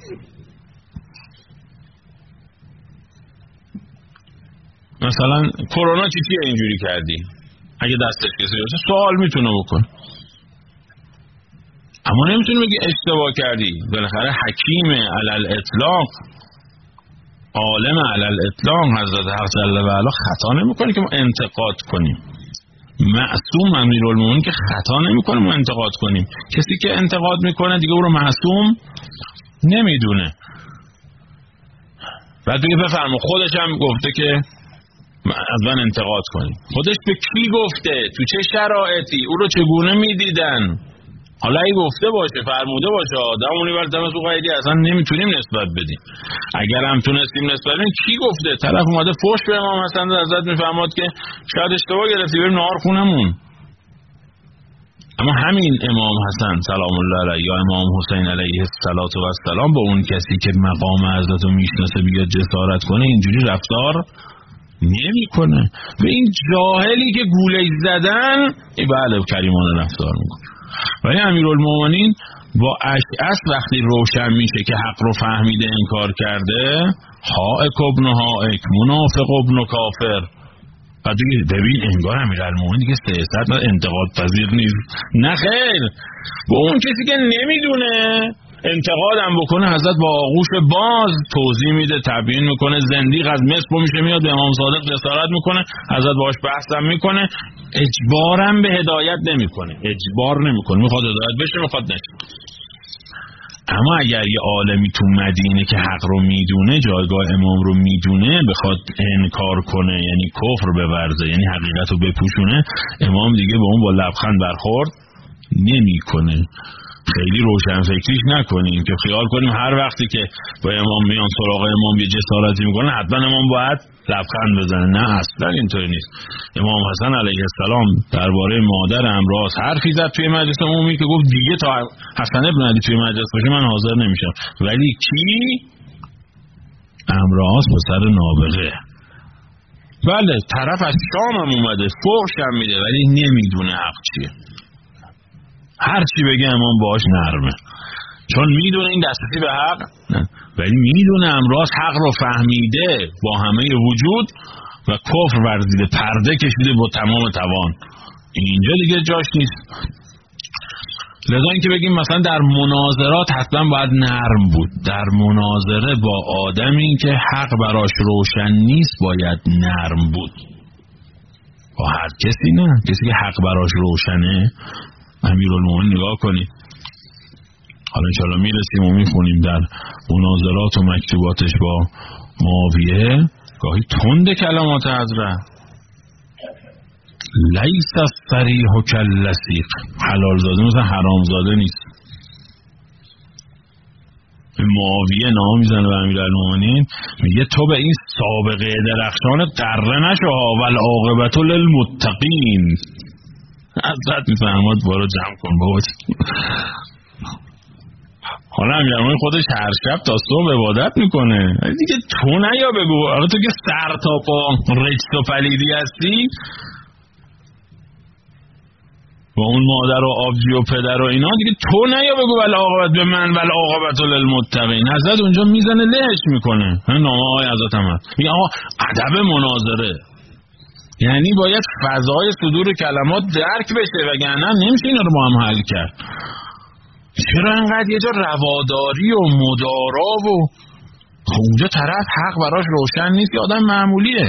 مثلا کرونا چی چیه اینجوری کردی؟ اگه دستش کسی باشه سوال میتونه بکن، اما نمیتونه بگی اشتباه کردی. بالاخره حکیم علل اطلاق عالم علل اطلاق حضرت حق جل و علا خطا نمیکنه که ما انتقاد کنیم. معصوم امیرالمومنین که خطا نمیکنه ما انتقاد کنیم. کسی که انتقاد میکنه دیگه او رو معصوم نمیدونه. بعد دیگه بفرما خودش هم گفته که از من انتقاد کنیم. خودش به کی گفته؟ تو چه شرایطی؟ او رو چگونه میدیدن؟ حالا ای گفته باشه، فرموده باشه، آدم اونی بر دمز او قیدی اصلا نمیتونیم نسبت بدیم. اگر هم تونستیم نسبت بدیم کی گفته؟ طرف اومده فوش به امام حسن ازت میفرماد که شاید اشتباه گرفتی بریم نهار خونمون. اما همین امام حسن سلام الله علیه یا امام حسین علیه السلام با اون کسی که مقام حضرت رو میشناسه بیاد جسارت کنه اینجوری رفتار نمیکنه. به این جاهلی که گولش زدن ای بله کریمانه رفتار میکنه. ولی امیرالمومنین با اشعث وقتی روشن میشه که حق رو فهمیده انکار کرده، حائک ابن حائک منافق ابن کافر. بعد دیگه ببین انگار امیرالمومنین دیگه سیاست انتقاد پذیر نیست. نه خیر، با اون کسی که نمیدونه انتقادم بکنه حضرت با آغوش باز توضیح میده، تبیین میکنه. زندیق از مصر میشه میاد به امام صادق جسارت میکنه، حضرت باش بحثم میکنه. اجبارم به هدایت نمیکنه، اجبار نمیکنه، میخواد هدایت بشه میخواد نشه. اما اگر یه عالمی تو مدینه که حق رو میدونه، جایگاه امام رو میدونه، بخواد انکار کنه یعنی کفر بورزه، یعنی حقیقت رو بپوشونه، امام دیگه با اون با لبخند برخورد نمیکنه. خیلی روشن فکریش نکنیم که خیال کنیم هر وقتی که با امام میان سراغ امام یه جسارتی میکنه حتما امام باید لبخند بزنه. نه اصلا اینطوری نیست. امام حسن علیه السلام درباره مادر امراض حرفی زد توی مجلس عمومی که گفت دیگه تا حسن ابن علی توی مجلس باشه من حاضر نمیشم. ولی کی؟ امراض پسر نابغه. بله طرف از شام هم اومده فحش هم میده ولی نمیدونه حق چیه. هر چی بگه امام باش نرمه، چون میدونه این دسترسی به حق نه. ولی میدونه امراض حق رو فهمیده با همه وجود و کفر ورزیده، پرده کشیده با تمام توان. اینجا دیگه جاش نیست. لذا این که بگیم مثلا در مناظرات حتما باید نرم بود. در مناظره با آدمی که حق براش روشن نیست باید نرم بود. با هر کسی نه، کسی که حق براش روشنه. امیرالمومنین نگاه کنید، حالا انشاءالله میرسیم و میخونیم در مناظرات و مکتوباتش با معاویه گاهی تند کلمات حضرت. لیس الصریح کاللصیق، حلال زاده مثلا حرام زاده نیست. معاویه نام میزنه به امیرالمومنین میگه تو به این سابقه درخشان قره نشو والعاقبة للمتقین. حضرت میفرماد برو جمع کن بابا. حالا امیرالمومنین خودش هر شب تا صبح عبادت میکنه دیگه تو نیا بگو. آره تو که سر تا پا رجس و پلیدی هستی با اون مادر و آبجی و پدر و اینا، دیگه تو نیا بگو والعاقبة به من والعاقبة للمتقین. حضرت اونجا میزنه لهش میکنه. نامه های حضرت هم هست میگه آقا ادب مناظره یعنی باید فضای صدور کلمات درک بشه وگرنه نمیشه اینا رو با هم حل کرد. چرا انقدر یه جا رواداری و مدارا و اونجا طرف حق براش روشن نیست که آدم معمولیه.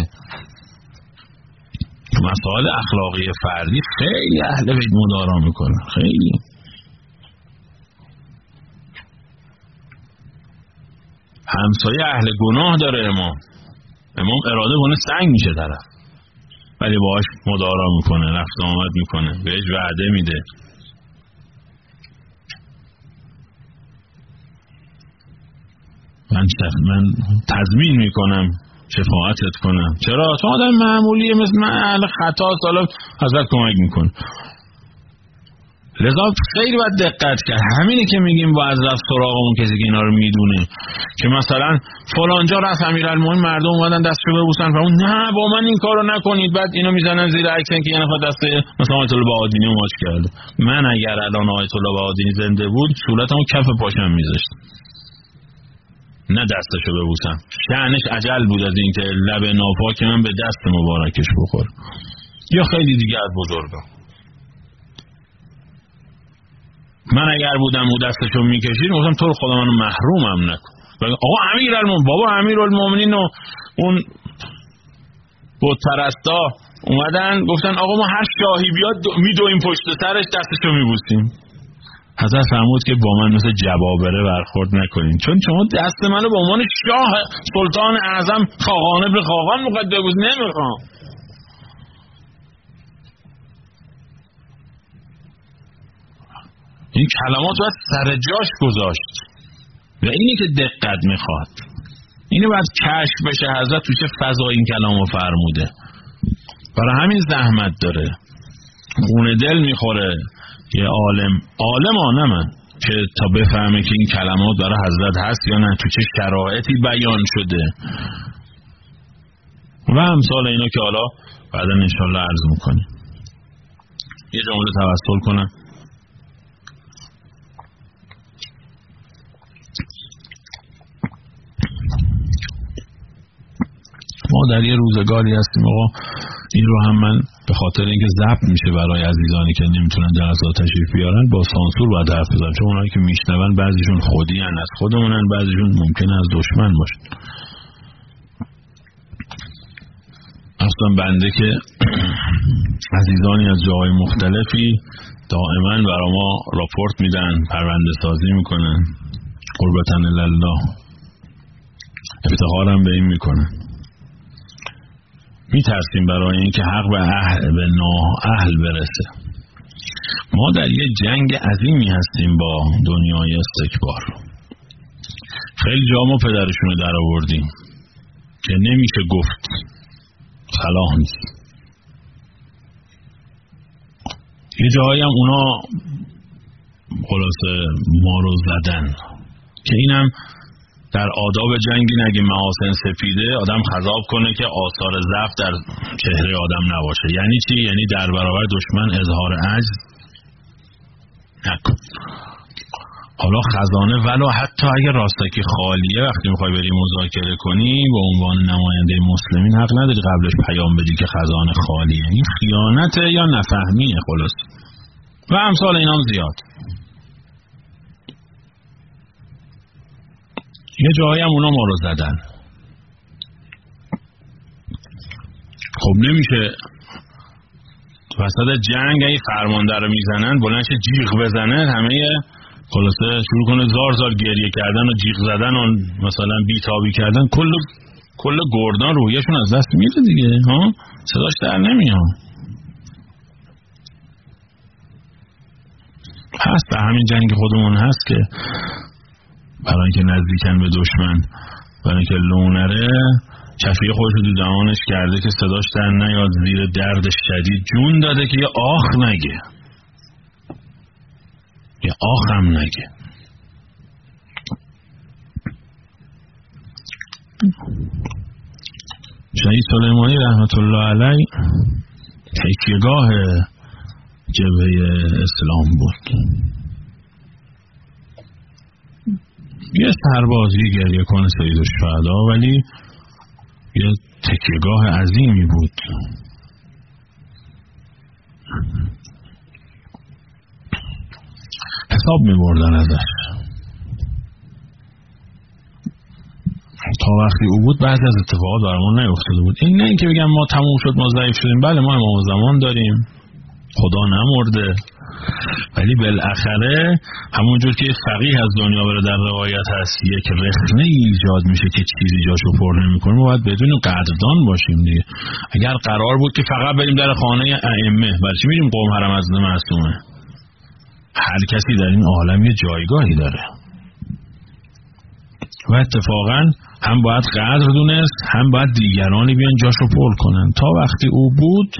مسائل اخلاقی فردی خیلی اهل بیت مدارا میکنه، خیلی. همسایه اهل گناه داره امام امام اراده کنه سنگ میشه طرف، ولی باهاش مدارا میکنه، رفت آمد میکنه، بهش وعده میده. من من تضمین میکنم شفاعتت کنم. چرا؟ تو آدم معمولیه مثل من، اهل خطا، حالا حضرت کمک میکنه. لذا خیلی باید دقت کرد. همینی که میگیم با حضرت سراغ اون کسی که اینا رو میدونه که مثلا فلانجا رفت امیرالمومنین مردم اومدن دستشو ببوسن و اون نه با من این کارو نکنید، بعد اینو میزنن زیر عکسن که یه نفر دست مثلا آیت الله بهادینی رو ماچ کرده. من اگر الان آیت الله بهادینی زنده بود صورتمو کف پاشم میذاشتم، نه دستشو ببوسم. شأنش عجل بود از اینکه لب ناپاک من به دست مبارکش بخور. یا خیلی دیگه از بزرگا. من اگر بودم او دستشو میکشید میگفتم تو رو خدا منو محرومم نکن. آقا امیرالمومنین، بابا امیرالمومنین و اون بت پرستا اومدن گفتن آقا ما هر شاهی بیاد میدویم پشت سرش دستشو میبوسیم. حضرت فرمود که با من مثل جبابره برخورد نکنین، چون شما دست منو به عنوان شاه سلطان اعظم خاقان ابن خاقان میخواد ببوس، نمیخوام. این کلمات باید سر جاش گذاشت و اینی که دقت میخواد، اینو باید کشف بشه حضرت تو چه فضا این کلامو فرموده. برای همین زحمت داره، خون دل میخوره یه عالم عالم آنمه که تا بفهمه که این کلمات برای حضرت هست یا نه، تو چه شرایطی بیان شده و امثال اینا که حالا بعدا انشالله عرض میکنیم. یه جمله توسل کنم. ما در یه روزگاری هستیم آقا، این رو هم من به خاطر اینکه ضبط میشه برای عزیزانی که نمیتونن جلسات تشریف بیارن با سانسور باید حرف بزنم، چون اونایی که میشنون بعضیشون خودی هن از خودمونن، بعضیشون ممکنه از دشمن باشن. اصلا بنده که عزیزانی از جاهای مختلفی دائما برای ما راپورت میدن، پرونده سازی میکنن، قربتن الله، افتخارم به این میکنن. میترسیم برای اینکه حق به اهل به نااهل برسه. ما در یه جنگ عظیمی هستیم با دنیای استکبار. خیلی جا ما پدرشونو در آوردیم که نمیشه گفت، صلاح نیست. یه جایی هم اونا خلاصه ما رو زدن که اینم در آداب جنگی نگه محاسن سپیده آدم خضاب کنه که آثار ضعف در چهره آدم نباشه. یعنی چی؟ یعنی در برابر دشمن اظهار عجز نکن. حالا خزانه ولو حتی اگه راستکی خالیه، وقتی میخوای بری مذاکره کنی به عنوان نماینده مسلمین حق نداری قبلش پیام بدی که خزانه خالیه. این خیانته یا نفهمیه خلاص و امثال اینام زیاد. یه جایی هم اونا ما رو زدن. خب نمیشه وسط جنگ اگه فرمانده رو میزنن بلندش جیغ بزنه، همه خلاصه شروع کنه زار زار گریه کردن و جیغ زدن و مثلا بیتابی کردن، کل کل گردان رویشون از دست میره دیگه، ها صداش در نمیاد. هست در همین جنگ خودمون هست که برای اینکه نزدیکن به دشمن، برای اینکه لونره کفی خودش رو دو دهانش کرده که صداش در نیاد، زیر درد شدید جون داده که یه آخ نگه، یه آخ هم نگه. شهید سلیمانی رحمت الله علیه تکیهگاه جبهه اسلام بود. یه سربازی گریه کنه سید الشهدا، ولی یه تکیهگاه عظیمی بود. حساب می بردن ازش. تا وقتی او بود بعضی از اتفاقات برامون نیفتاده بود. این نه اینکه بگم ما تموم شد ما ضعیف شدیم، بله ما امام زمان داریم، خدا نمرده، ولی بالاخره همونجور که فقیه از دنیا بره در روایت هست یک رخنه ایجاد میشه که چیزی جاشو پر نمیکنه، ما باید بدون قدردان باشیم دیگه. اگر قرار بود که فقط بریم در خانه ائمه، برای چی میریم قم حرم از معصومه؟ هر کسی در این عالم یه جایگاهی داره و اتفاقا هم باید قدر دونست، هم باید دیگرانی بیان جاشو پر کنن. تا وقتی او بود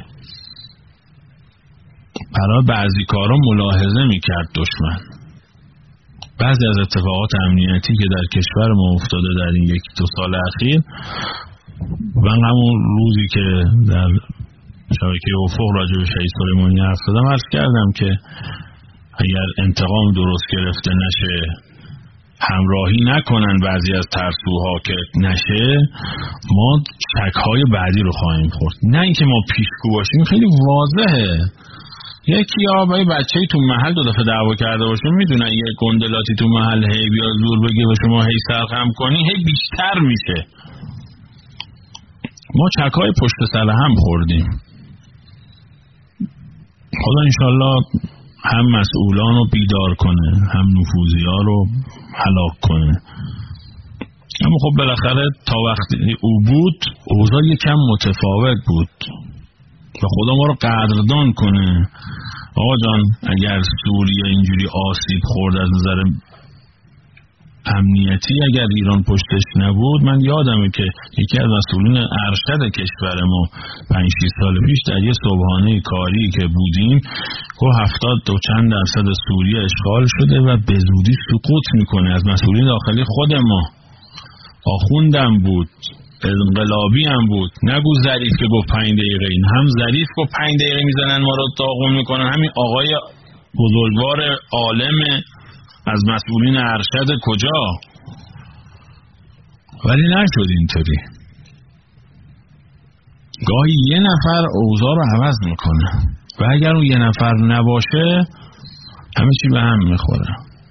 برای بعضی کارا ملاحظه میکرد دشمن. بعضی از اتفاقات امنیتی که در کشور ما افتاده در این یک دو سال اخیر، من همون روزی که در شبکه افق راجع به شهید سلیمانی حرف زدم عرض کردم که اگر انتقام درست گرفته نشه، همراهی نکنن بعضی از ترسوها که نشه، ما شک‌های بعدی رو خواهیم خورد. نه اینکه ما پیشگو باشیم، خیلی واضحه یکی یا با بچه‌ای تو محل دو دفعه دعوا کرده باشه میدونه یه گندلاتی تو محل هی بیا زور بگه و شما هی سرخم کنی هی بیشتر میشه. ما چکای پشت سر هم خوردیم. خدا انشالله هم مسئولان رو بیدار کنه هم نفوذی ها رو هلاک کنه. اما خب بالاخره تا وقتی او بود اوضاع یکم متفاوت بود و خدا ما رو قدردان کنه. آقا جان اگر سوریه اینجوری آسیب خورد از نظر امنیتی، اگر ایران پشتش نبود، من یادمه که یکی از مسئولین ارشد کشور ما پنج شش سال پیش در یه صبحانه کاری که بودیم گفت هفتاد و چند درصد سوریه اشغال شده و به زودی سقوط میکنه. از مسئولین داخلی خود ما، آخوندم بود، انقلابی هم بود. نگو ظریف که گفت پنج دقیقه، این هم ظریف گفت پنج دقیقه میزنن ما رو داغون میکنن، همین آقای بزرگوار عالم از مسئولین ارشد کجا. ولی نشد اینطوری. گاهی یه نفر اوضاع رو عوض میکنه و اگر اون یه نفر نباشه همه چی به هم میخوره.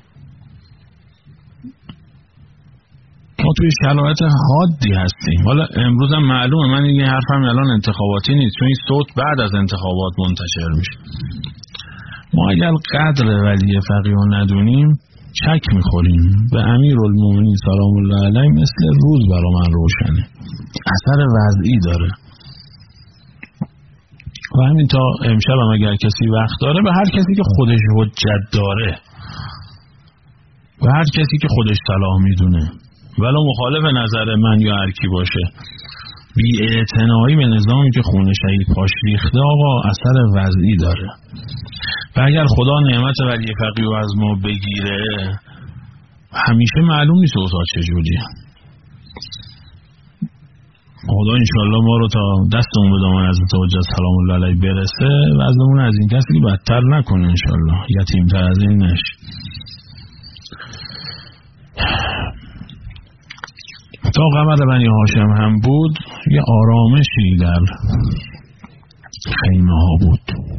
ما توی شرایط حادی هستیم. حالا امروز هم معلومه، من این حرفم الان انتخاباتی نیست چون این صوت بعد از انتخابات منتشر میشه. ما اگر قدر ولی فقیه رو ندونیم شک میخوریم. به امیرالمومنین سلام الله علیه مثل روز برا من روشنه، اثر وضعی داره. و همین تا امشب هم اگر کسی وقت داره، به هر کسی که خودش حجت داره، به هر کسی که خودش صلاح میدونه، ولو مخالف نظر من یا هر کی باشه، بی‌اعتنایی به نظامی که خون شهید پاش ریخته آقا اثر وضعی داره. و اگر خدا نعمت ولی فقیه از ما بگیره همیشه معلوم نیست اوضاع چجوریه. خدا انشالله ما رو تا دستمون به دامن حضرت حجت سلام الله علیه برسه و ازمون از این کسی بدتر نکنه انشالله، یتیم‌تر از این نشه. تا قمر بنی هاشم هم بود یه آرامشی در خیمه ها بود.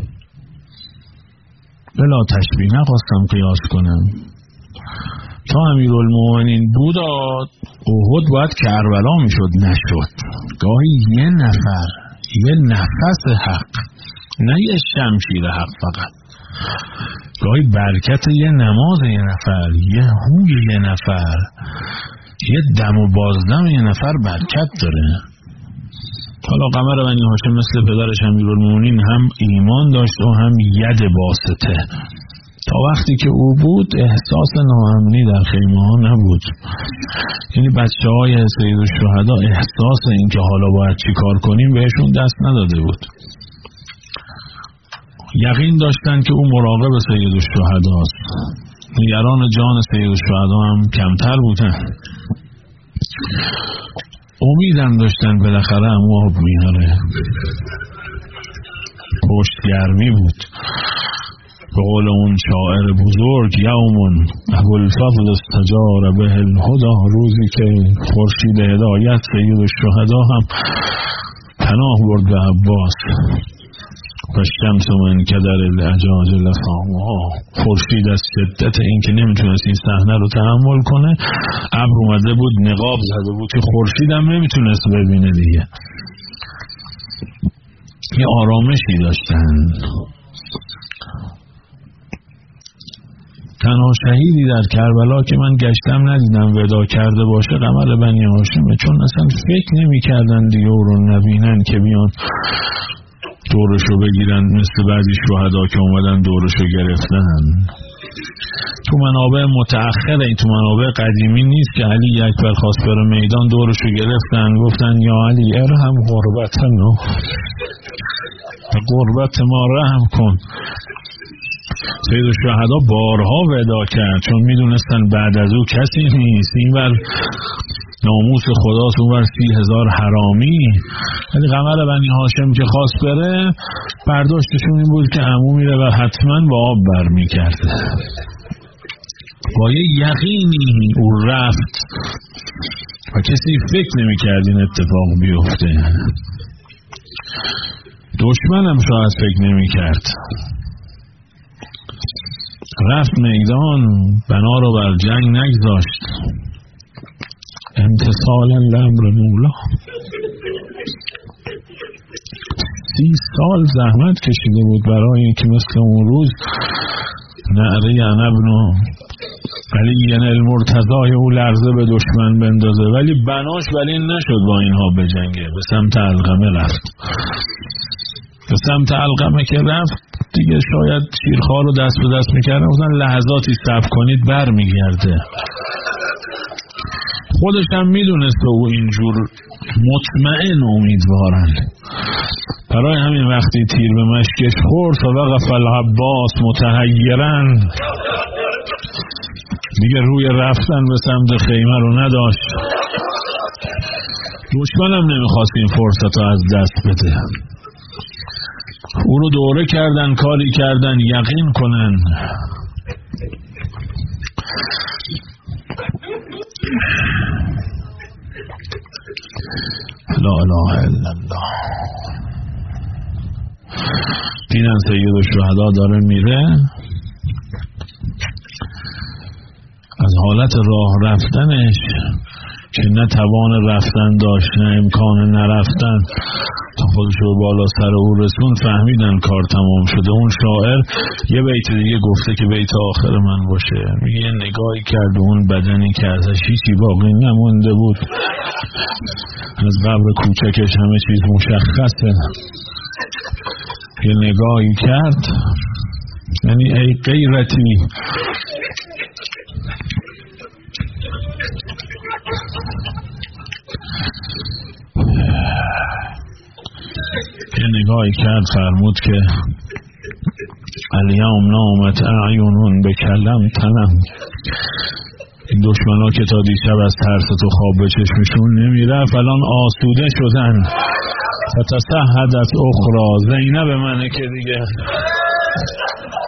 بلا تشبیه نخواستم قیاس کنم. تا امیرالمومنین بود احد باید کربلا میشد، نشد. گاهی یه نفر، یه نفس حق، نه یه شمشیر حق فقط، گاهی برکت یه نماز یه نفر، یه هوی یه نفر، یه دم و بازدم یه نفر برکت داره. حالا قمر بنی هاشم مثل پدرش امیرالمومنین هم ایمان داشت و هم ید واسطه. تا وقتی که او بود احساس ناامنی در خیمه ها نبود. یعنی بچه های سید الشهدا احساس این که حالا باید چی کار کنیم بهشون دست نداده بود. یقین داشتن که او مراقب سید الشهدا است. نگران جان سید الشهدا هم کمتر بودن. امیدم داشتن بالاخره هم آب میاره. پشت گرمی بود. به قول اون شاعر بزرگ، یومون ابوالفضل استجار به الهدا، روزی که خورشید هدایت سید الشهدا هم پناه برد به عباس. و شمس من کدر الاجاج لفامها، خورشید از شدت این که نمیتونست این صحنه رو تحمل کنه ابر اومده بود نقاب زده بود که خورشید هم نمیتونست ببینه دیگه. یه آرامشی داشتن. تنها شهیدی در کربلا که من گشتم ندیدم ودا کرده باشه قمر بنی هاشمه، چون اصلا فکر نمی کردن دیگه او رو نبینن که بیان دورشو بگیرن مثل بعضی شهدا که اومدن دورشو گرفتن. تو منابع متأخر، این تو منابع قدیمی نیست که علی اکبر خواست بره میدان دورشو گرفتن گفتن یا علی ارحم غربتنا، غربت ما رحم کن. سید الشهدا بارها ودا کرد چون میدونستن بعد از او کسی نیست. این بر ناموس خداست، اون بر سی هزار حرامی. ولی قمر بنی هاشم که خواست بره برداشتشون این بود که عمو میره و حتما با آب بر میکرده. با یه یقینی او رفت و کسی فکر نمیکرد این اتفاق بیفته. دشمنم شاید فکر نمیکرد. رفت میدان، بنا رو بر جنگ نگذاشت، امتثالا لامر مولا. سی سال زحمت کشیده بود برای اینکه مثل اون روز نعره انا ابن علی المرتضی او لرزه به دشمن بندازه، ولی بناش ولی نشد با اینها بجنگه. به سمت علقمه رفت. به سمت علقمه که رفت دیگه شاید شیرخوار رو دست به دست میکردن، گفتن لحظاتی صبر کنید بر میگرده. خودش هم میدونست و اینجور مطمئن امیدوارن. برای همین وقتی تیر به مشکش خورد و وقف العباس متحیرن، دیگه روی رفتن به سمت خیمه رو نداشت. دشمنم نمیخواست این فرصت رو از دست بده. او رو دوره کردن، کاری کردن یقین کنن لا اله الا الله. دیدن سید الشهدا داره میره، از حالت راه رفتنش که نه توان رفتن داشت نه امکان نرفتن، تا خودش رو بالا سر او رسون، فهمیدن کار تمام شده. اون شاعر یه بیت دیگه گفته که بیت آخر من باشه، میگه یه نگاهی کرد اون بدنی که ازش هیچی باقی نمونده بود، از قبر کوچکش همه چیز مشخصه. یه نگاهی کرد، یعنی ای غیرتی، یه نگاهی کرد، فرمود که الیوم نامت اعیونون بکلم تنم. این دشمن ها که تا دیشب از ترس تو خواب به چشمشون نمیرفت الان آسوده شدن. فتسهدت اخرى، زینب منه که دیگه